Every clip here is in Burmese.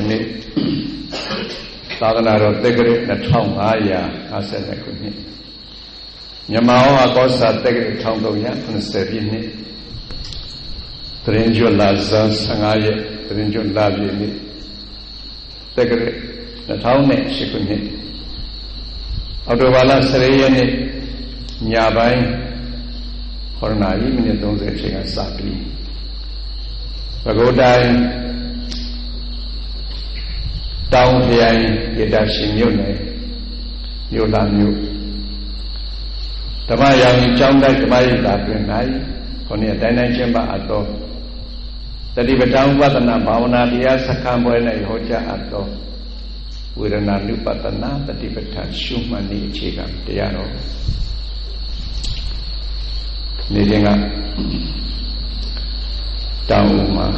နေ့သာသနာတော်တက္ကရာ2550ခုနှစ်မြန်မာဩဟာကောစာတက္ကရာ1380ပြည့်နှစ်သရင်ကျွလဇန်15ရက်သရင်ကျွလပြည့်နေ့တက္ကရာ2008ခုနှစ်အောက်တိုဘာလ10ရက်နေ့ညပိုင်း9:30မိနစ်30အချိန်ကစပြီးပဲခူးတိုင်းတောင်ခရိုင်ရတရှင်မြို့နယ်မြို့လာမြို့ဓမ္မရောင်ကျောင်းတိုက်ဓမ္မရိပ်သာတွင်၌ခொနည်းတိုင်းကျင်းပအပ်သောတတိပဋ္ဌာန်ဥပဒနာဘာဝနာတရားစခန်းပွဲ၌ဟောကြားအပ်သောဝေဒနာနုပဒနာတတိပဋ္ဌာန်ရှုမှတ်နည်းအခြေခံတရားတော်နေခြင်းကတောင်မှာ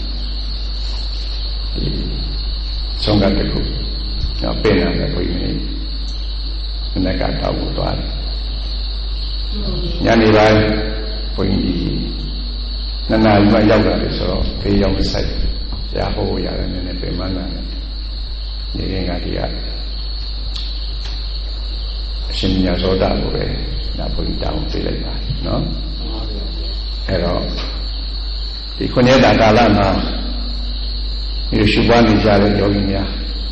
ဆုံးကတခုတော့ပြင်လာတဲ့ဘုရားနေနက်ကတောက်ကိုသွားတယ်ညနေပိုင်းဘုန်းကြီးနှစ်နာရီမှရောက်လာတယ်ဆိုတော့ဖေးရောက်မဆိုင်ရဟောရတယ်နည်းနည်းပြင်မှန်းလာတယ်နေရင်ကဒီကအရှင်မြတ်သောတာကိုပဲဒါဘုန်းကြီးတောင်းပေးလိုက်ပါတယ်နော်အဲ့တော့ဒီခုနှစ်တာကာလမှာဒီရှုပွားနေကြတဲ့ယောဂီများ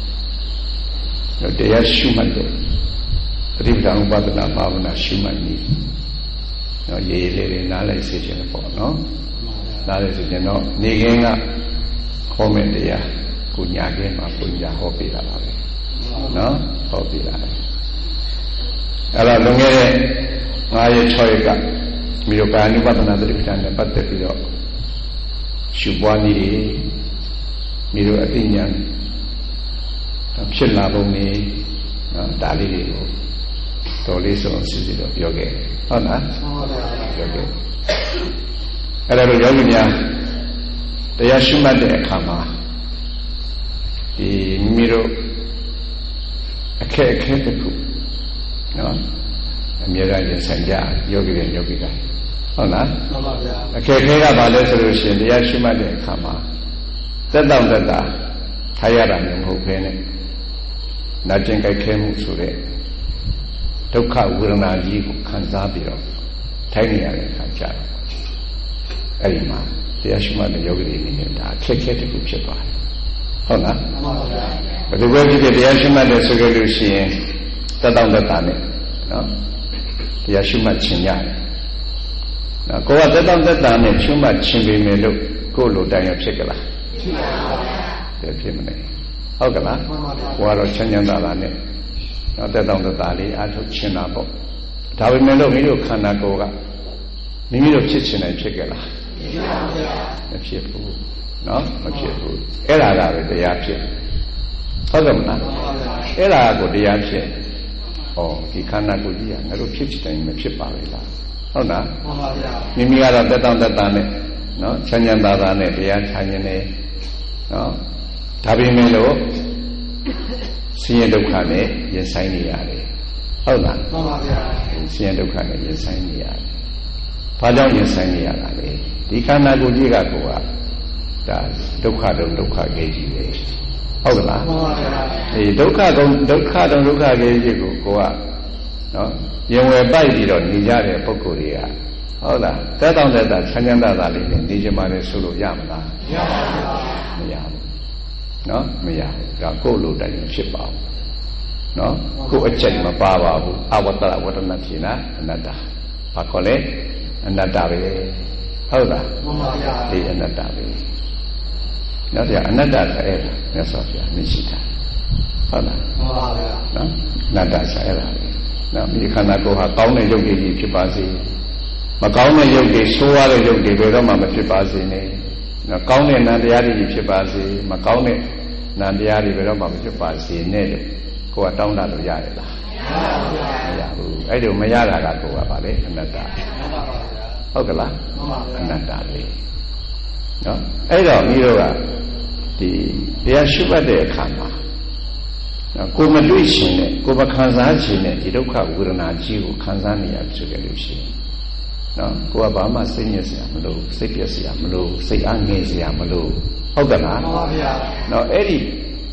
တရားရှုမှတ်တဲ့ပฏิပဒါဥပဒနာဘာဝနာရှုမှတ်နည်းတော့ရေးလေးတွေနားလိုက်စေချင်တယ်ပေါ့နော်နားလိုက်စေချင်တော့နေခင်းကဟောမယ့်တရားကိုညာခင်းမှာပုံညာဟောပေးတာပါပဲနော်ဟောပေးတာအဲ့တော့လွန်ခဲ့တဲ့9ရက်6ရက်ကမိတို့ကာယ ानु ပဒနာပฏิပဒါနဲ့ပတ်သက်ပြီးတော့ရှုပွားနည်းတွေမိတို့အသိဉာဏ်ဖြစ်လာပုံနေဒါလေးတွေကိုတော်လေးဆုံးစီစီတော့ပြောခဲ့ဟုတ်လားပြောခဲ့အဲ့ဒါလိုယောဂီများတရားရှုမှတ်တဲ့အခါမှာဒီမိမိတို့အခက်တစ်ခုနော်အမြဲတမ်းရင်ဆိုင်ကြယောဂီတွေယောဂီတိုင်းဟုတ်လားမှန်ပါဗျာအခက်ခဲကဘာလဲဆိုလို့ရှိရင်တရားရှုမှတ်တဲ့အခါမှာတက်တောင့်တက်တာထားရတာမျိုးမဟုတ်ဘဲနဲ့နာကျင်ကြိုက်ခဲမှုဆိုတဲ့ဒုက္ခဝေဒနာကြီးကိုခံစားပြီးတော့ထိုင်နေရတဲ့အခါကျတော့အဲ့ဒီမှာတရားရှုမှတ်တဲ့ယောဂီတွေအနေနဲ့ဒါအခက်ခဲတစ်ခုဖြစ်သွားတယ်ဟုတ်လားမှန်ပါဗျာဘယ်လိုပဲဖြစ်ဖြစ်တရားရှုမှတ်တဲ့ဆိုကြလို့ရှိရင်တက်တောင့်တက်တာနဲ့နော်တရားရှုမှတ်ခြင်းရတယ်နော်ကိုယ်ကတက်တောင့်တက်တာနဲ့ရှုမှတ်ခြင်းပေမဲ့လို့ကိုယ်လိုတိုင်းရဖြစ်ကြလားဖြစ်ပါဗျာဖြစ်မနေဟုတ်ကလားကိုယ်ကတော့ချမ်းချမ်းသာသာနဲ့နော်တက်တောင့်တက်တာလေးအားထုတ်ခြင်းတာပေါ့ဒါပေမဲ့လို့မိတို့ခန္ဓာကိုယ်ကမိမိတို့ဖြစ်ခြင်းတိုင်းဖြစ်ကြလားဖြစ်ပါဗျာမဖြစ်ဘူးနော်မဖြစ်ဘူးအဲ့ဒါကပဲတရားဖြစ်ဟုတ်ကဲ့မလားအဲ့ဒါကိုတရားဖြစ်ဟောဒီခန္ဓာကိုယ်ကြီးကငါတို့ဖြစ်ခြင်းတိုင်းမဖြစ်ပါလေလားဟုတ်လားမှန်ပါဗျာမိမိကတော့တက်တောင့်တက်တာနဲ့နော်ချမ်းချမ်းသာသာနဲ့တရားချမ်းခြင်းနဲ့နော်ဒါပေမဲ့လို့ဆင်းရဲဒုက္ခနဲ့ရင်ဆိုင်နေရတယ်ဟုတ်လားမှန်ပါဗျာဆင်းရဲဒုက္ခနဲ့ရင်ဆိုင်နေရတယ်ဘာကြောင့်ရင်ဆိုင်နေရတာလဲဒီခန္ဓာကိုယ်ကြီးကကိုယ်ကဒါဒုက္ခတုံဒုက္ခကြီးကြီးပဲဟုတ်ကလားမှန်ပါဗျာဒီဒုက္ခတုံဒုက္ခကြီးကြီးကိုကိုယ်ကနော်ရင်ဝယ်ပိုက်ပြီးတော့နေကြတဲ့ပုဂ္ဂိုလ်တွေကဟုတ်လားတက်တောင့်တက်တာချမ်းချမ်းသာသာလေးနဲ့နေကြမှာလေဆိုလို့ရမလားမရပါဘူးမရဘူးနော်မရဘူးဒါကိုယ်လိုတိုင်းဖြစ်ပါဘူးနော်ကိုယ်အကျင့်မပါပါဘူးအဝတ္တဝတ္တနာဖြစ်နာအနတ္တဘာခေါ်လဲအနတ္တပဲဟုတ်လားမှန်ပါဗျာဒီအနတ္တပဲနော်ဗျာအနတ္တဆိုအဲ့ဒါမြတ်စွာဘုရားမရှိတာဟုတ်လားမှန်ပါဗျာနော်အနတ္တဆိုအဲ့ဒါပဲနော်ဒီခန္ဓာကိုယ်ဟာကောင်းတဲ့ရုပ်ရည်ကြီးဖြစ်ပါစေမကောင်းတဲ့ရုပ်တွေဆိုးရတဲ့ရုပ်တွေဘယ်တော့မှမဖြစ်ပါစေနဲ့နော်ကောင်းတဲ့နံတရားတွေဖြစ်ပါစေမကောင်းတဲ့နံတရားတွေဘယ်တော့မှမဖြစ်ပါစေနဲ့လို့ကိုယ်ကတောင်းတလို့ရတယ်လားမရဘူးအဲ့လိုမရတာကကိုယ်ကပါလေအနတ္တဟုတ်ကလားအနတ္တလေနော်အဲ့တော့မိတို့ကဒီတရားရှုမှတ်တဲ့အခါမှာကိုယ်မတွေ့ရှင်နဲ့ကိုယ်မခံစားခြင်းနဲ့ဒီဒုက္ခဝေဒနာကြီးကိုခံစားနေရဖြစ်ကြလို့ရှိရင်နော်ကိုယ်ကဘာမှစိတ်ညစ်စရာမလိုစိတ်ပြည့်စရာမလိုစိတ်အားငယ်စရာမလိုဟုတ်ကလားမှန်ပါဗျာနော်အဲ့ဒီ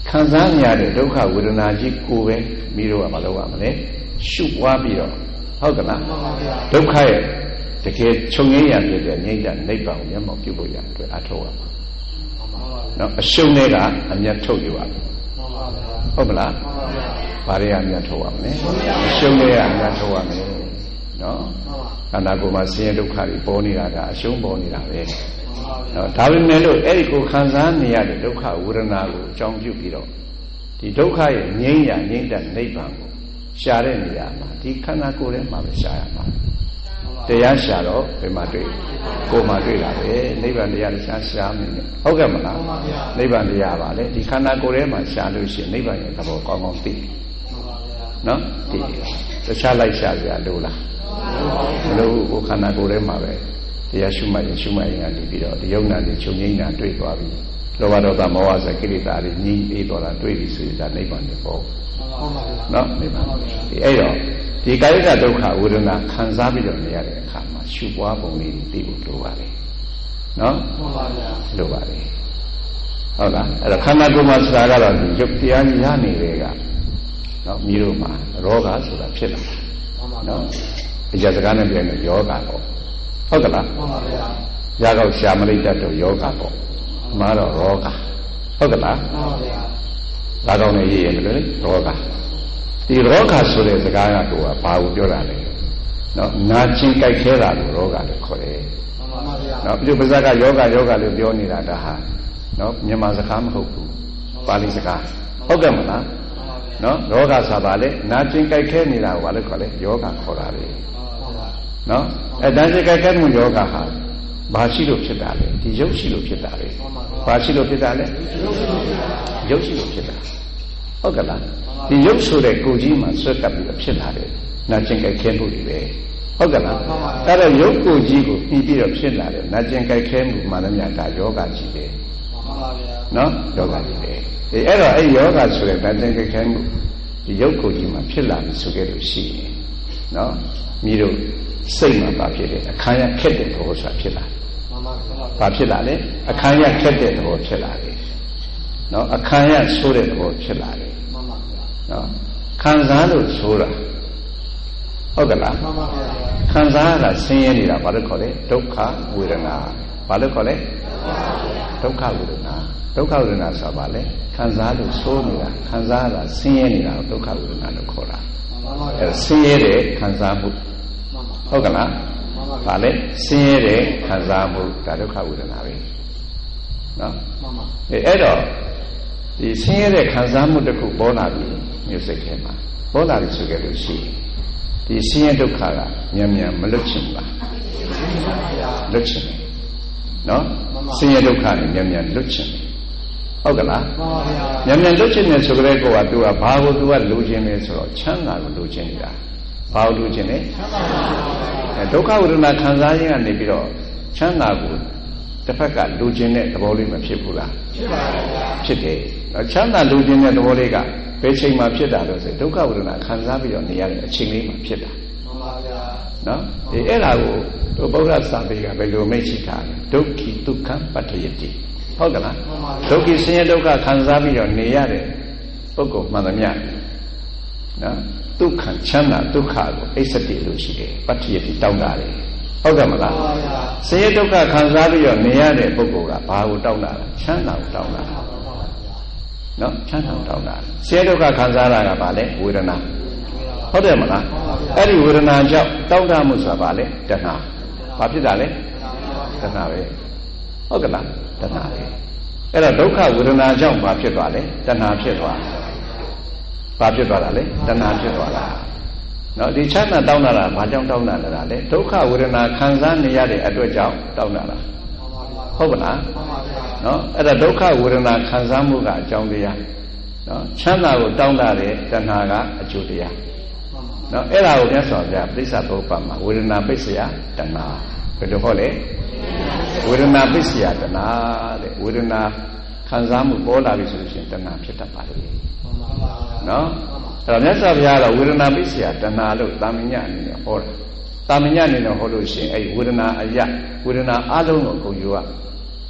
ခံစားနေရတဲ့ဒုက္ခဝေဒနာကြီးကိုပဲမိတို့ကမလုပ်ရမလဲရှုပွားပြီးတော့ဟုတ်ကလားဒုက္ခရဲ့တကယ်ချုပ်ငြိမ်းရဖြစ်တဲ့ငြိမ်းချမ်းနိဗ္ဗာန်ကိုမျက်မှောက်ပြုဖို့ရအတွက်အထောက်ရမှာနော်အရှုံးတွေကအမျက်ထုတ်ရပါဟုတ်မလားဘာတွေအမျက်ထုတ်ရမလဲအရှုံးတွေကအမျက်ထုတ်ရမယ်နော်ခန္ဓာကိုယ်မှာဆင်းရဲဒုက္ခတွေပေါ်နေတာကအရှုံးပေါ်နေတာပဲနော်ဒါပေမဲ့လို့အဲ့ဒီကိုခံစားနေရတဲ့ဒုက္ခဝေဒနာကိုအကြောင်းပြုပြီးတော့ဒီဒုက္ခရဲ့ငြိမ်းရငြိမ်းတဲ့နိဗ္ဗာန်ကိုရှာတဲ့နေရာမှာဒီခန္ဓာကိုယ်ထဲမှာပဲရှာရမှာတရားရှာတော့ဘယ်မှာတွေ့ကိုယ်မှာတွေ့တာပဲနိဗ္ဗာန်တရားတရားရှာနေတယ်ဟုတ်ကဲ့မလားနိဗ္ဗာန်တရားပါလေဒီခန္ဓာကိုယ်ထဲမှာရှာလို့ရှိရင်နိဗ္ဗာန်ရဲ့သဘောကောင်းကောင်းသိနော်သိတခြားလိုက်ရှာကြလို့လားမလို့ကိုယ်ခန္ဓာကိုယ်ထဲမှာပဲတရားရှုမှတ်ရင်ကနေပြီးတော့ဒီယုံနာတွေချုပ်ငြိမ်းတာတွေ့သွားပြီလောဘဒေါသမောဟစကိလေသာတွေညှိအေးသွားတာတွေ့ပြီဆိုရင်ဒါနိဗ္ဗာန်ပဲပေါ့နော်နိဗ္ဗာန်ဒီအဲ့တော့ဒီကာယကဒုက္ခဝေဒနာခံစားပြီးတော့နေရတဲ့အခါမှာရှုပွားပုံလေးသိဖို့လိုပါလေနော်ဟုတ်ပါဗျာလိုပါလေဟုတ်လားအဲ့တော့ခန္ဓာကိုယ်မှာဆိုတာကတော့ဒီရုပ်တရားကြီးရနေတဲ့ကနော်မိတို့မှာရောဂါဆိုတာဖြစ်လာနော်အကြစကားနဲ့ပြောရင်ယောဂါပေါ့ဟုတ်ကလားမှန်ပါဗျာຢာကောက်ရှာမလိုက်တတ်တော့ယောဂပေါ့မှာတော့ရောဂါဟုတ်ကလားမှန်ပါဗျာຢာကောက်နဲ့ရေးရတယ်လေရောဂါဒီရောဂါဆိုတဲ့စကားကတော့ဘာကိုပြောတာလဲနော်နာကျင်ကြိုက်ခဲတာလို့ရောဂါလို့ခေါ်တယ်မှန်ပါဗျာနော်ပြုပဇက်ကယောဂလို့ပြောနေတာဒါဟာနော်မြန်မာစကားမဟုတ်ဘူးပါဠိစကားဟုတ်ကဲ့မလားနော်ရောဂါဆိုပါလေနာကျင်ကြိုက်ခဲနေတာကိုဘာလို့ခေါ်လဲယောဂခေါ်တာလေနော်အဲဒါစိတ်ကြိုက်ခဲမှုယောဂဟာဘာရှိလို့ဖြစ်တာလဲဒီရုပ်ရှိလို့ဖြစ်တာလေဘာရှိလို့ဖြစ်တာလဲရုပ်ရှိလို့ဖြစ်တာဟုတ်ကဲ့လားဒီရုပ်ဆိုတဲ့ကိုယ်ကြီးမှာဆွဲကပ်ပြီးတော့ဖြစ်လာတယ်နာကျင်ကြိုက်ခဲမှုတွေပဲဟုတ်ကဲ့လားအဲ့တော့ရုပ်ကိုယ်ကြီးကိုပြီးပြီးတော့ဖြစ်လာတယ်နာကျင်ကြိုက်ခဲမှုမှလည်းများဒါယောဂကြီးပဲမှန်ပါဗျာနော်ယောဂကြီးပဲဒီအဲ့တော့အဲ့ယောဂဆိုတဲ့နာကျင်ကြိုက်ခဲမှုဒီရုပ်ကိုယ်ကြီးမှာဖြစ်လာပြီဆိုခဲ့လို့ရှိရင်နော်မိတို့စိတ်မှာဘာဖြစ်လဲအခါရခက်တဲ့သဘောဆိုတာဖြစ်လာဘာဖြစ်လာလဲအခါရခက်တဲ့သဘောဖြစ်လာတယ်နော်အခါရဆိုးတဲ့သဘောဖြစ်လာတယ်နော်ခံစားလို့ဆိုတာဟုတ်ကလားခံစားရတာဆင်းရဲနေတာဘာလို့ခေါ်လဲဒုက္ခဝေဒနာဘာလို့ခေါ်လဲဒုက္ခဝေဒနာဒုက္ခဝေဒနာဆိုတာဘာလဲခံစားလို့ဆိုးနေတာခံစားရတာဆင်းရဲနေတာဒုက္ခဝေဒနာလို့ခေါ်တာအဲဆင်းရဲတဲ့ခံစားမှုဟုတ်ကလားဗာလဲဆင်းရဲတဲ့ခံစားမှုဒါဒုက္ခဝေဒနာပဲနော်အဲ့တော့ဒီဆင်းရဲတဲ့ခံစားမှုတစ်ခုပေါ်လာပြီမျိုးစိတ်ထဲမှာပေါ်လာပြီဆိုကြလို့ရှိရင်ဒီဆင်းရဲဒုက္ခကမြန်မြန်မလွတ်ချင်ဘူးလားလွတ်ချင်တယ်နော်ဆင်းရဲဒုက္ခနဲ့မြန်မြန်လွတ်ချင်တယ်ဟုတ်ကလားမြန်မြန်လွတ်ချင်တယ်ဆိုကြတဲ့ကောကသူကဘာကိုသူကလိုချင်လဲဆိုတော့ချမ်းသာကိုလိုချင်နေတာဘာလို့လိုချင်လဲဒုက္ခဝေဒနာခံစားရင်းကနေပြီးတော့ချမ်းသာကိုတစ်ဖက်ကလိုချင်တဲ့သဘောလေးမဖြစ်ဘူးလားဖြစ်ပါဘူးဗျာဖြစ်တယ်ချမ်းသာလိုချင်တဲ့သဘောလေးကဘယ်ချိန်မှဖြစ်တာလို့ဆိုဒုက္ခဝေဒနာခံစားပြီးတော့နေရတဲ့အချိန်လေးမှဖြစ်တာမှန်ပါဗျာနော်ဒီအဲ့ဒါကိုဗုဒ္ဓစာပေကဘယ်လိုမိတ်ရှိတာလဲဒုက္ခိဒုက္ခပတ္ထယတိဟုတ်ကလားဒုက္ခိဆင်းရဲဒုက္ခခံစားပြီးတော့နေရတဲ့ပုဂ္ဂိုလ်မှန်သမျှနော်ဒုက္ခချမ်းသာဒုက္ခကိုအိစ္ဆတိလို့ရှိတယ်ပတ္တိယတိတောင်းတာလေဟုတ်ကဲ့မလားဆင်းရဲဒုက္ခခံစားပြီးတော့နေရတဲ့ပုဂ္ဂိုလ်ကဘာကိုတောင်းတာလဲချမ်းသာကိုတောင်းတာနော်ချမ်းသာကိုတောင်းတာဆင်းရဲဒုက္ခခံစားရတာကဘာလဲဝေဒနာဟုတ်တယ်မလားအဲ့ဒီဝေဒနာကြောင့်တောင်းတမှုဆိုတာဘာလဲတဏှာဘာဖြစ်တာလဲတဏှာပဲဟုတ်ကဲ့လားတဏှာပဲအဲ့တော့ဒုက္ခဝေဒနာကြောင့်ဘာဖြစ်သွားလဲတဏှာဖြစ်သွားဘာဖြစ်သွားတာလဲတဏှာဖြစ်သွားတာနော်ဒီချမ်းသာတောင်းတာကဘာကြောင့်တောင်းတာလဲဒုက္ခဝေဒနာခံစားနေရတဲ့အတွက်ကြောင့်တောင်းတာလားဟုတ်ပါလားနော်အဲ့ဒါဒုက္ခဝေဒနာခံစားမှုကအကြောင်းတရားနော်ချမ်းသာကိုတောင်းတာတဲ့တဏှာကအကျိုးတရားနော်အဲ့ဒါကိုမြတ်စွာဘုရားပြိဿဘုပ္ပမှာဝေဒနာပိစ္ဆယတဏှာဘယ်လိုဟောလဲဝေဒနာပိစ္ဆယတဏှာတဲ့ဝေဒနာခံစားမှုပေါ်လာပြီဆိုလို့ရှိရင်တဏှာဖြစ်တတ်ပါလေနော်အဲ့တော့မြတ်စွာဘုရားကဝေဒနာပိစ္ဆယတဏှာလို့သာမညအနေနဲ့ဟောတာသာမညအနေနဲ့ဟောလို့ရှိရင်အဲ့ဝေဒနာအယဝေဒနာအလုံးကိုကုန်ယူရ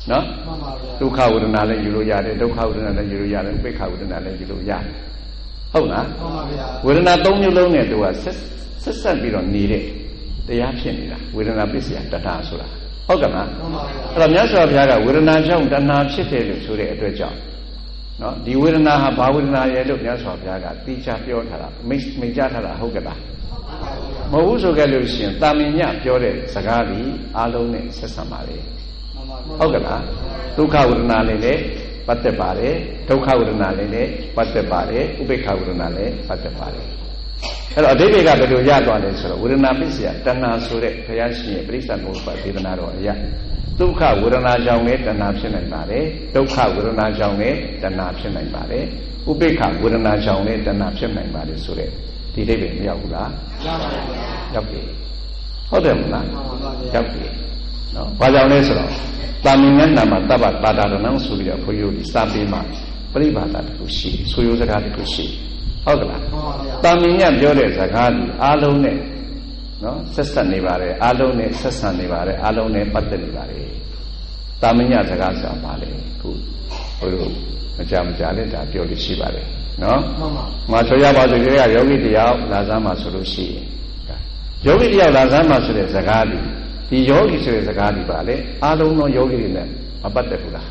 နော်ဒုက္ခဝေဒနာလည်းယူလို့ရတယ်ဒုက္ခဝေဒနာလည်းယူလို့ရတယ်ဥပေက္ခဝေဒနာလည်းယူလို့ရတယ်ဟုတ်လားဝေဒနာ၃မျိုးလုံးနဲ့သူကဆက်ဆက်ပြီးတော့နေတဲ့တရားဖြစ်နေတာဝေဒနာပစ္စယတဏှာဆိုတာဟုတ်ကဲ့မလားအဲ့တော့မြတ်စွာဘုရားကဝေဒနာကြောင့်တဏှာဖြစ်တယ်လို့ဆိုတဲ့အတွက်ကြောင့်နော်ဒီဝေဒနာဟာဘာဝေဒနာရဲ့လို့မြတ်စွာဘုရားကတိကျပြောထားတာမိတ်ကြားထားတာဟုတ်ကဲ့လားမဟုတ်ဘူးဆိုကြလို့ရှိရင်တာမင်ညပြောတဲ့စကားဒီအားလုံးနဲ့ဆက်ဆံပါလေဟုတ်ကဲ့လားဒုက္ခဝေဒနာလည်းပတ်သက်ပါတယ်ဒုက္ခဝေဒနာလည်းပတ်သက်ပါတယ်ဥပေက္ခဝေဒနာလည်းပတ်သက်ပါတယ်အဲ့တော့အဓိပ္ပာယ်ကဘယ်လိုရသွားလဲဆိုတော့ဝေဒနာပစ္စယတဏှာဆိုတဲ့ဘုရားရှင်ရဲ့ပရိစ္ဆေသမုပ္ပါဒေသနာတော်အရာဒုက္ခဝေဒနာကြောင့်လည်းတဏှာဖြစ်နိုင်ပါတယ်ဒုက္ခဝေဒနာကြောင့်လည်းတဏှာဖြစ်နိုင်ပါတယ်ဥပေက္ခဝေဒနာကြောင့်လည်းတဏှာဖြစ်နိုင်ပါတယ်ဆိုတဲ့ဒီအဓိပ္ပာယ်မရောက်ဘူးလားရောက်ပြီဟုတ်တယ်မလားရောက်ပြီနော်ဘာကြောင့်လဲဆိုတော့တာမင်္ဂနာမှာတပ္ပတာတာရဏံဆိုပြီးတော့ဘုရားဒီစာပေမှာပရိပါဒတခုရှိဆိုရိုးစကားတခုရှိဟုတ်ကလားတာမင်ညပြောတဲ့စကားဒီအားလုံးနဲ့နော်ဆက်ဆက်နေပါတယ်အားလုံးနဲ့ဆက်ဆံနေပါတယ်အားလုံးနဲ့ပတ်သက်နေပါတယ်တာမင်ညစကားဆိုတာပါလေခုဘုရားမကြလေးဒါပြောလို့ရှိပါတယ်နော်ငါဆိုရပါဆိုကြရယောဂီတယောက်လာစမ်းမှာဆိုလို့ရှိရင်ယောဂီတယောက်လာစမ်းမှာဆိုတဲ့စကားဒီယောဂီဆိုတဲ့စကားဒီပါလေအားလုံးသောယောဂီတွေနဲ့မပတ်သက်ဘူးလား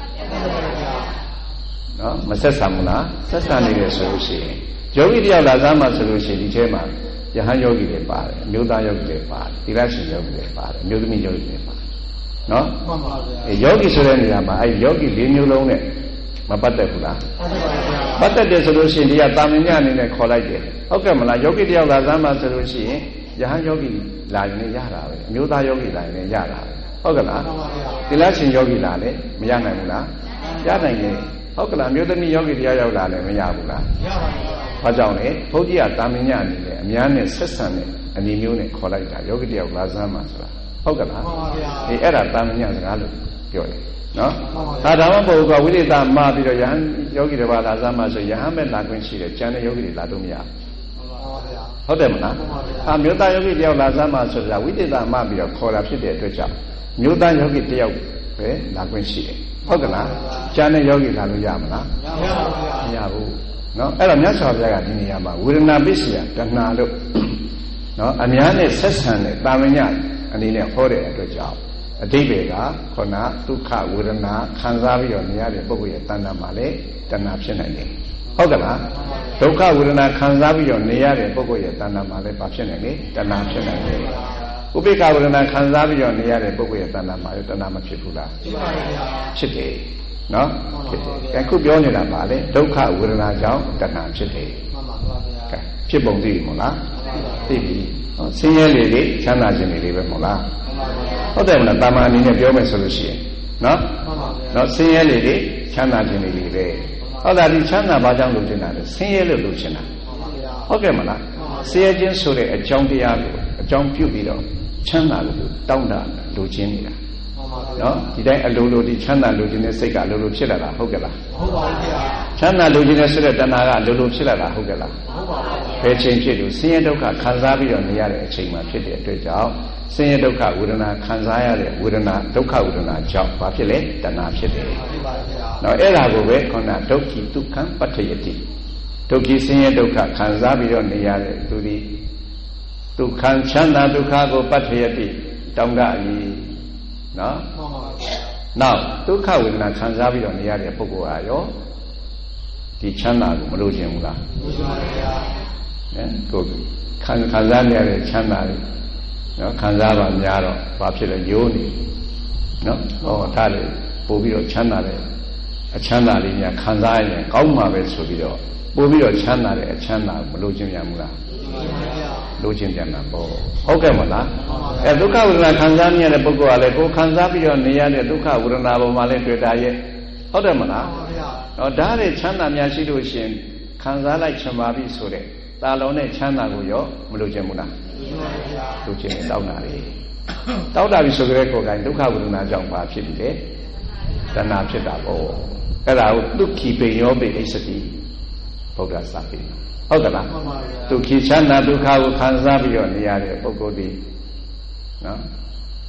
နော်မဆက်ဆံဘူးလားဆက်ဆံနေတယ်ဆိုလို့ရှိရင်ယောဂီတယောက်လာစားမှဆိုလို့ရှိရင်ဒီထဲမှာယဟန်ယောဂီတွေပါတယ်အမျိုးသားယောဂီတွေပါတယ်သီလရှင်ယောဂီတွေပါတယ်အမျိုးသမီးယောဂီတွေပါတယ်နော်မှန်ပါဗျာယောဂီဆိုတဲ့နေရာမှာအဲယောဂီ၄မျိုးလုံးနဲ့မပတ်သက်ဘူးလားပတ်သက်တယ်ဆိုလို့ရှိရင်ဒီကတာမင်ညအနေနဲ့ခေါ်လိုက်တယ်ဟုတ်ကဲ့မလားယောဂီတယောက်လာစားမှဆိုလို့ရှိရင်ယဟန်ယောဂီလာရင်လည်းရတာပဲအမျိုးသားယောဂီလာရင်လည်းရတာပဲဟုတ်ကဲ့လားသီလရှင်ယောဂီလာလည်းမရနိုင်ဘူးလားရနိုင်တယ်ဟုတ်ကလားမြို့သမီးယောဂီတရားရောက်လာလည်းမရဘူးလားရပါဘူး။ဘာကြောင့်လဲဘုန်းကြီးကတာမင်ညအနေနဲ့အများနဲ့ဆက်ဆံတဲ့အနေမျိုးနဲ့ခေါ်လိုက်တာယောဂီတရားလာစမ်းမှာဆိုတာဟုတ်ကလားမှန်ပါဗျာ။အဲ့ဒါတာမင်ညစကားလို့ပြောတယ်နော်။ဒါမှမဟုတ်ကဝိရိတမှာပြီးတော့ယဟန်ယောဂီတွေပါလာစမ်းမှာဆိုယဟန်မဲ့လာခွင့်ရှိတယ်ကျန်တဲ့ယောဂီတွေလာတော့မရဘူး။ဟုတ်တယ်မလား။မြို့သားယောဂီတယောက်လာစမ်းမှာဆိုတာဝိသေသမပြီးတော့ခေါ်တာဖြစ်တဲ့အတွက်ကြောင့်မြို့သားယောဂီတယောက်ပဲလာခွင့်ရှိတယ်ဟုတ်ကလားကျန်တဲ့ယောဂီလာလို့ရမလားမရဘူးနော်အဲ့တော့မြတ်စွာဘုရားကဒီနေရာမှာဝေဒနာပစ္စယတဏှာလို့နော်အများနဲ့ဆက်ဆံတဲ့တာမညအနေနဲ့ဟောတဲ့အတွက်ကြောင့်အဓိပ္ပာယ်ကခုနဒုက္ခဝေဒနာခံစားပြီးတော့နေရတဲ့ပုဂ္ဂိုလ်ရဲ့တဏှာမှာလည်းတဏှာဖြစ်နိုင်တယ်ဟုတ်ကလားဒုက္ခဝေဒနာခံစားပြီးတော့နေရတဲ့ပုဂ္ဂိုလ်ရဲ့တဏှာမှာလည်းဘာဖြစ်နိုင်လဲတဏှာဖြစ်နိုင်တယ်ဥပိ္ပခဝေဒနာခံစားပြီးတော့နေရတဲ့ပုဂ္ဂိုလ်ရဲ့တဏှာမှာလည်းတဏှာမဖြစ်ဘူးလားဖြစ်ပါဗျာဖြစ်တယ်နော်ဖြစ်တယ်အခုပြောနေတာပါလေဒုက္ခဝေဒနာကြောင့်တဏှာဖြစ်တယ်မှန်ပါဗျာဖြစ်ပုံသိပြီမို့လားသိပြီဆင်းရဲလေလေချမ်းသာခြင်းတွေပဲမို့လားဟုတ်တယ်မလားတာမန်အနေနဲ့ပြောမယ်ဆိုလို့ရှိရင်နော်နော်ဆင်းရဲလေလေချမ်းသာခြင်းတွေပဲဟုတ်လားဒီချမ်းသာဘာကြောင့်လုပ်နေတာလဲဆင်းရဲလို့လုပ်နေတာဟုတ်ကဲ့မလားဆင်းရဲခြင်းဆိုတဲ့အကြောင်းတရားကိုအကြောင်းပြုပြီးတော့ချမ်းသာလို့တောင်းတာလိုချင်နေတာနော်ဒီတိုင်းအလိုလိုဒီချမ်းသာလိုချင်တဲ့စိတ်ကအလိုလိုဖြစ်လာတာဟုတ်ကဲ့လားဟုတ်ပါဘူးဗျာချမ်းသာလိုချင်တဲ့ဆိုတဲ့တဏှာကအလိုလိုဖြစ်လာတာဟုတ်ကဲ့လားဟုတ်ပါဘူးဘယ်ချိန်ဖြစ်လို့ဆင်းရဲဒုက္ခခံစားပြီးတော့နေရတဲ့အချိန်မှာဖြစ်တဲ့အတွက်ကြောင့်ဆင်းရဲဒုက္ခဝေဒနာခံစားရတဲ့ဝေဒနာဒုက္ခဝေဒနာကြောင့်ဘာဖြစ်လဲတဏှာဖြစ်တယ်ဟုတ်ပါဘူးဗျာနော်အဲ့ဒါကိုပဲခေါဏဒုက္ခိဒုက္ခံပဋ္ဌယတိဒုက္ခိဆင်းရဲဒုက္ခခံစားပြီးတော့နေရတဲ့သူဒီဒုက္ခံချမ်းသာဒုက္ခကိုပဋ္ဌယတိတောင်းတအည်နော်မှန်ပါဗျာနောက်ဒုက္ခဝေဒနာခံစားပြီးတော့နေရတဲ့ပုဂ္ဂိုလ်ဟာရောဒီချမ်းသာကိုမလိုချင်ဘူးလားလိုချင်ပါဗျာကိုခံစားနေရတဲ့ချမ်းသာတွေနော်ခံစားပါများတော့ဘာဖြစ်လဲယိုးနေနော်ဟောထားလေပို့ပြီးတော့ချမ်းသာတဲ့အချမ်းသာလေးများခံစားရင်ကောင်းမှာပဲဆိုပြီးတော့ပို့ပြီးတော့ချမ်းသာတဲ့အချမ်းသာကိုမလိုချင်ပြန်ဘူးလားလိုချင်ပြန်တာပေါ့ဟုတ်ကဲ့မလားအဲဒုက္ခဝေဒနာခံစားနေရတဲ့ပုဂ္ဂိုလ်ကလည်းကိုယ်ခံစားပြီးတော့နေရတဲ့ဒုက္ခဝေဒနာပေါ်မှာလည်းတွေ့တာရဲ့ဟုတ်တယ်မလားတော့ဒါနဲ့ချမ်းသာများရှိလို့ရှင်ခံစားလိုက်ချင်ပါပြီဆိုတဲ့တာလုံးနဲ့ချမ်းသာကိုရောမလိုချင်ဘူးလားလိုချင်တယ်တောက်တာလေတောက်တာပြီဆိုကြတဲ့ကိုယ်ကဒုက္ခဝေဒနာကြောင့်ပါဖြစ်ပြီးတယ်တဏှာဖြစ်တာပေါ့အဲ့ဒါကိုဒုက္ခိပေယောပိအိစတိဗုဒ္ဓစာပေဟုတ်ကလားဒုက္ခိချမ်းသာဒုက္ခကိုခံစားပြီးတော့နေရတဲ့ပုဂ္ဂိုလ်ဒီနော်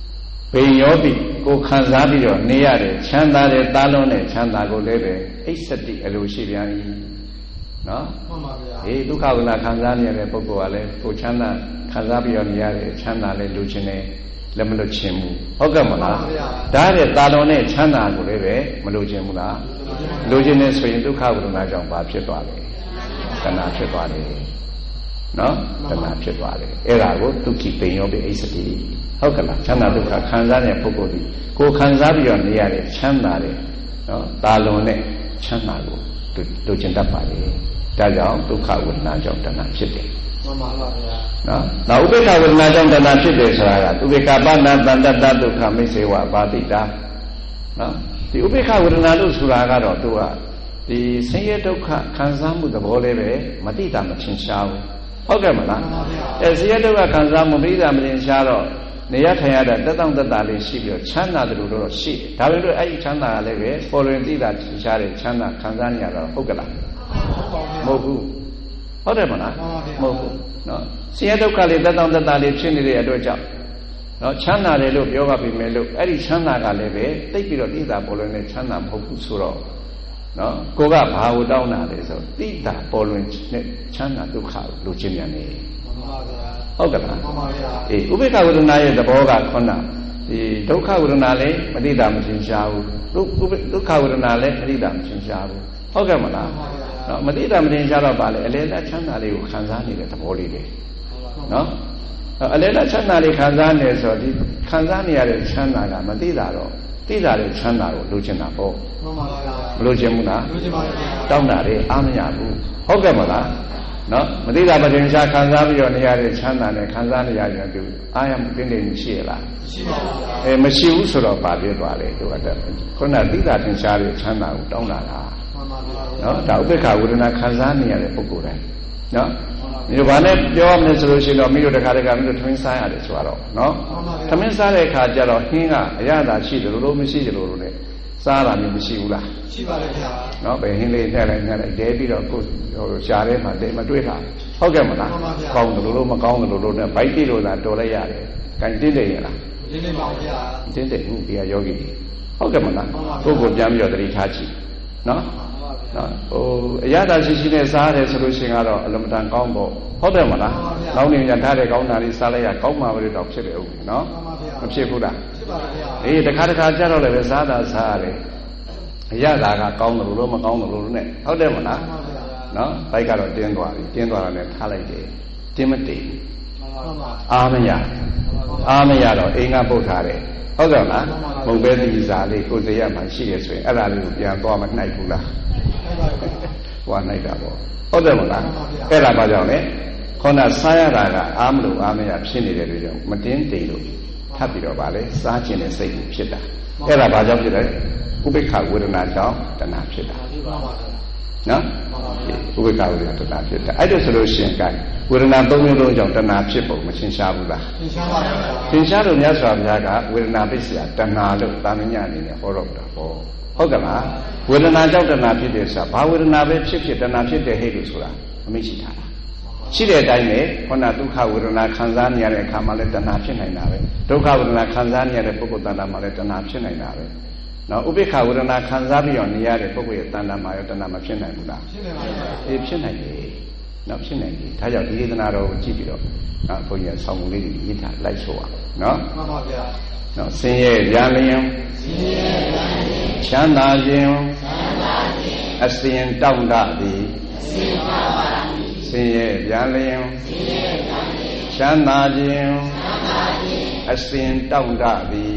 ဘေယောပိကိုခံစားပြီးတော့နေရတယ်ချမ်းသာတဲ့တာလုံးနဲ့ချမ်းသာကိုလည်းပဲအိစ္ဆတိအလိုရှိပြန်၏နော်မှန်ပါဗျာဒီဒုက္ခဝေဒနာခံစားနေရတဲ့ပုဂ္ဂိုလ်ကလည်းကိုချမ်းသာခံစားပြီးတော့နေရတယ်ချမ်းသာလည်းလိုချင်တယ်လည်းမလိုချင်ဘူးဟုတ်ကဲ့မလားဒါတဲ့တာလုံးနဲ့ချမ်းသာကိုလည်းပဲမလိုချင်ဘူးလားလိုချင်နေဆိုရင်ဒုက္ခဝေဒနာကြောင့်ဘာဖြစ်သွားလဲတဏှာဖြစ်သွားတယ်နော်တဏှာဖြစ်သွားတယ်အဲ့ဒါကိုဒုက္ခိပင်ယောပိအိစ္ဆတိဟုတ်ကလားချမ်းသာဒုက္ခခံစားတဲ့ပုဂ္ဂိုလ်ဒီကိုခံစားပြီးတော့နေရတဲ့ချမ်းသာတဲ့နော်တာလုံးနဲ့ချမ်းသာကိုလိုချင်တတ်ပါလေဒါကြောင့်ဒုက္ခဝေဒနာကြောင့်တဏှာဖြစ်တယ်မှန်ပါပါဗျာနော်နောက်ဥပေက္ခဝေဒနာကြောင့်တဏှာဖြစ်တယ်ဆိုတာကဥပေက္ခပါဏတန္တတဒုက္ခမိစ္ဆေဝပါတိတာနော်ဒီဥပေက္ခဝေဒနာလို့ဆိုတာကတော့သူကဒီဆင်းရဲဒုက္ခခံစားမှုသဘောလေးပဲမတိတာမထင်ရှားဘူးဟုတ်ကဲ့မလားအဲဆင်းရဲဒုက္ခခံစားမှုမတိတာမထင်ရှားတော့နေရထိုင်ရတာတက်တောင့်တက်တာလေးရှိပြီးတော့ချမ်းသာတယ်လို့တော့ရှိတယ်ဒါပေမဲ့အဲ့ဒီချမ်းသာကလည်းပဲပေါ်လွင်တိတာထင်ရှားတဲ့ချမ်းသာခံစားနေရတော့ဟုတ်ကလားမဟုတ်ဘူးဟုတ်တယ်မလားမဟုတ်ဘူးနော်ဆင်းရဲဒုက္ခလေးတက်တောင့်တက်တာလေးဖြစ်နေတဲ့အတွက်ကြောင့်နော်ချမ်းသာတယ်လို့ပြောပါပြီမယ်လို့အဲ့ဒီချမ်းသာကလည်းပဲတိတ်ပြီးတော့တိတာပေါ်လွင်တဲ့ချမ်းသာမဟုတ်ဘူးဆိုတော့နော်ကိုကဘာကိုတောင်းတာလဲဆိုတိတာပေါ်လွင်တဲ့ချမ်းသာဒုက္ခကိုလိုချင်ပြန်နေဟုတ်ကဲ့လားအေးဥပေက္ခဝေဒနာရဲ့သဘောကခုနဒီဒုက္ခဝေဒနာလည်းမတိတာမထင်ရှားဘူးဒုက္ခဝေဒနာလည်းမတိတာမထင်ရှားဘူးဟုတ်ကဲ့မလားနော်မတိတာမထင်ရှားတော့ပါလေအလေလက်ချမ်းသာလေးကိုခံစားနေတဲ့သဘောလေးပဲနော်အလေလက်ချမ်းသာလေးခံစားနေဆိုဒီခံစားနေရတဲ့ချမ်းသာကမတိတာတော့တိတာတဲ့ချမ်းသာကိုလိုချင်တာပေါ့မလိုချင်ဘူးလားတောင်းတာလေအားမရဘူးဟုတ်ကဲ့မလားနော်မသိတာမတင်ရှားခံစားပြီးတော့နေရတဲ့ချမ်းသာနဲ့ခံစားနေရတဲ့သူအားရမှုတင်းတင်းရှိရလားမရှိပါဘူးမရှိဘူးဆိုတော့ပါပြသွားတယ်သူကတည်းကခုနသိတာတင်ရှားတဲ့ချမ်းသာကိုတောင်းတာလားနော်ဒါဥပေက္ခဝေဒနာခံစားနေရတဲ့ပုဂ္ဂိုလ်တိုင်းနော်ဒီဘာနဲ့ပြောရမလဲဆိုလို့ရှိရင်တော့မိတို့တခါတခါမိတို့ထမင်းစားရတယ်ဆိုတော့နော်ထမင်းစားတဲ့အခါကျတော့ဟင်းကအရသာရှိတယ်လို့မရှိတယ်လို့နဲ့စားတာမျိုးမရှိဘူးလားရှိပါလေဗျာနော်ဘယ်ဟင်းလေးထည့်လိုက်တဲပြီးတော့ကိုရှားထဲမှာတဲမတွေ့တာဟုတ်ကဲ့မလားကောင်းတယ်လို့မကောင်းတယ်လို့နဲ့ဗိုက်တိလို့သာတော်လိုက်ရတယ်။ကန်တင်းတယ်ရလားတင်းတယ်ပါဗျာတင်းတယ်ဟုတ်ပြီယောဂီဟုတ်ကဲ့မလားကိုယ်ကိုပြန်ပြီးတော့တတိထားကြည့်နော်ဟိုအရသာရှိရှိနဲ့စားရတယ်ဆိုလို့ရှိရင်ကတော့အလွန်တန်ကောင်းပေါ့ဟုတ်တယ်မလားကောင်းနေရထားတဲ့ကောင်းတာလေးစားလိုက်ရကောင်းမှာပဲတော့ဖြစ်တယ်ဟုတ်ပြီနော်မဖြစ်ဘူးလားဖြစ်ပါဗျာအေးတခါတခါကြတော့လည်းပဲစားတာစားရတယ်အရသာကကောင်းတယ်လို့မကောင်းတယ်လို့နဲ့ဟုတ်တယ်မလားနော်ဘိုက်ကတော့တင်းသွားပြီတင်းသွားတာနဲ့ထားလိုက်တယ်တင်းမတည်အားမရတော့အိမ်ကပုတ်ထားတယ်ဟုတ်ကဲ့လားမုံပဲတိစာလေးကိုယ်စရမှရှိရဆိုရင်အဲ့ဒါလေးကိုပြန်သွားမနှိုက်ဘူးလားဟိုကနှိုက်တာပေါ့ဟုတ်တယ်မလားအဲ့ဒါဘာကြောင့်လဲခေါင်းကစားရတာကအားမလို့အားမရဖြစ်နေတဲ့တွေကြောင့်မတင်းတိမ်လို့ထပ်ပြီးတော့ဗာလဲစားခြင်းနဲ့စိတ်ဖြစ်တာအဲ့ဒါဘာကြောင့်ဖြစ်လဲဥပိ္ပခဝေဒနာကြောင့်တဏှာဖြစ်တာနော်ဥပိ္ပခဝေဒနာတဏှာဖြစ်တာအဲ့ဒါဆိုလို့ရှိရင်ကဝေဒနာ၃မျိုးလုံးကြောင့်တဏှာဖြစ်ပုံမရှင်းရှားဘူးလားရှင်းရှားပါဘူးရှင်းရှားလို့မြတ်စွာဘုရားကဝေဒနာပိစ္ဆယတဏှာလို့သာမညအနေနဲ့ဟောတော့တာဟောဟုတ်ကဲ့လားဝေဒနာကြောင့်တဏှာဖြစ်တယ်ဆိုတာဘာဝေဒနာပဲဖြစ်တဏှာဖြစ်တယ်ဟဲ့လို့ဆိုတာအမိရှိထားတာရှိတဲ့အတိုင်းပဲခုနဒုက္ခဝေဒနာခံစားနေရတဲ့အခါမှာလည်းတဏှာဖြစ်နိုင်တာပဲဒုက္ခဝေဒနာခံစားနေရတဲ့ပုဂ္ဂိုလ်တဏ္ဍာမှာလည်းတဏှာဖြစ်နိုင်တာပဲနော်ဥပိ္ပခဝေဒနာခံစားပြီးတော့နေရတဲ့ပုဂ္ဂိုလ်ရဲ့တဏ္ဍာမှာရောတဏှာမဖြစ်နိုင်ဘူးလားဖြစ်နိုင်ပါဘူးအေးဖြစ်နိုင်တယ်နော်ဖြစ်နိုင်တယ်ဒါကြောင့်ဒီဒေသနာတော်ကိုကြည့်ပြီးတော့နော်ဘုန်းကြီးကဆောင်းလေးတွေရေးထားလိုက်ဆိုပါနော်မှန်ပါဗျာနော်ဆင်းရဲရန်လျင်ချမ်းသာခြင်းအစဉ်တောင့်တသည်ဆင်းရဲရန်လျင်ချမ်းသာခြင်းအစဉ်တောင့်တသည်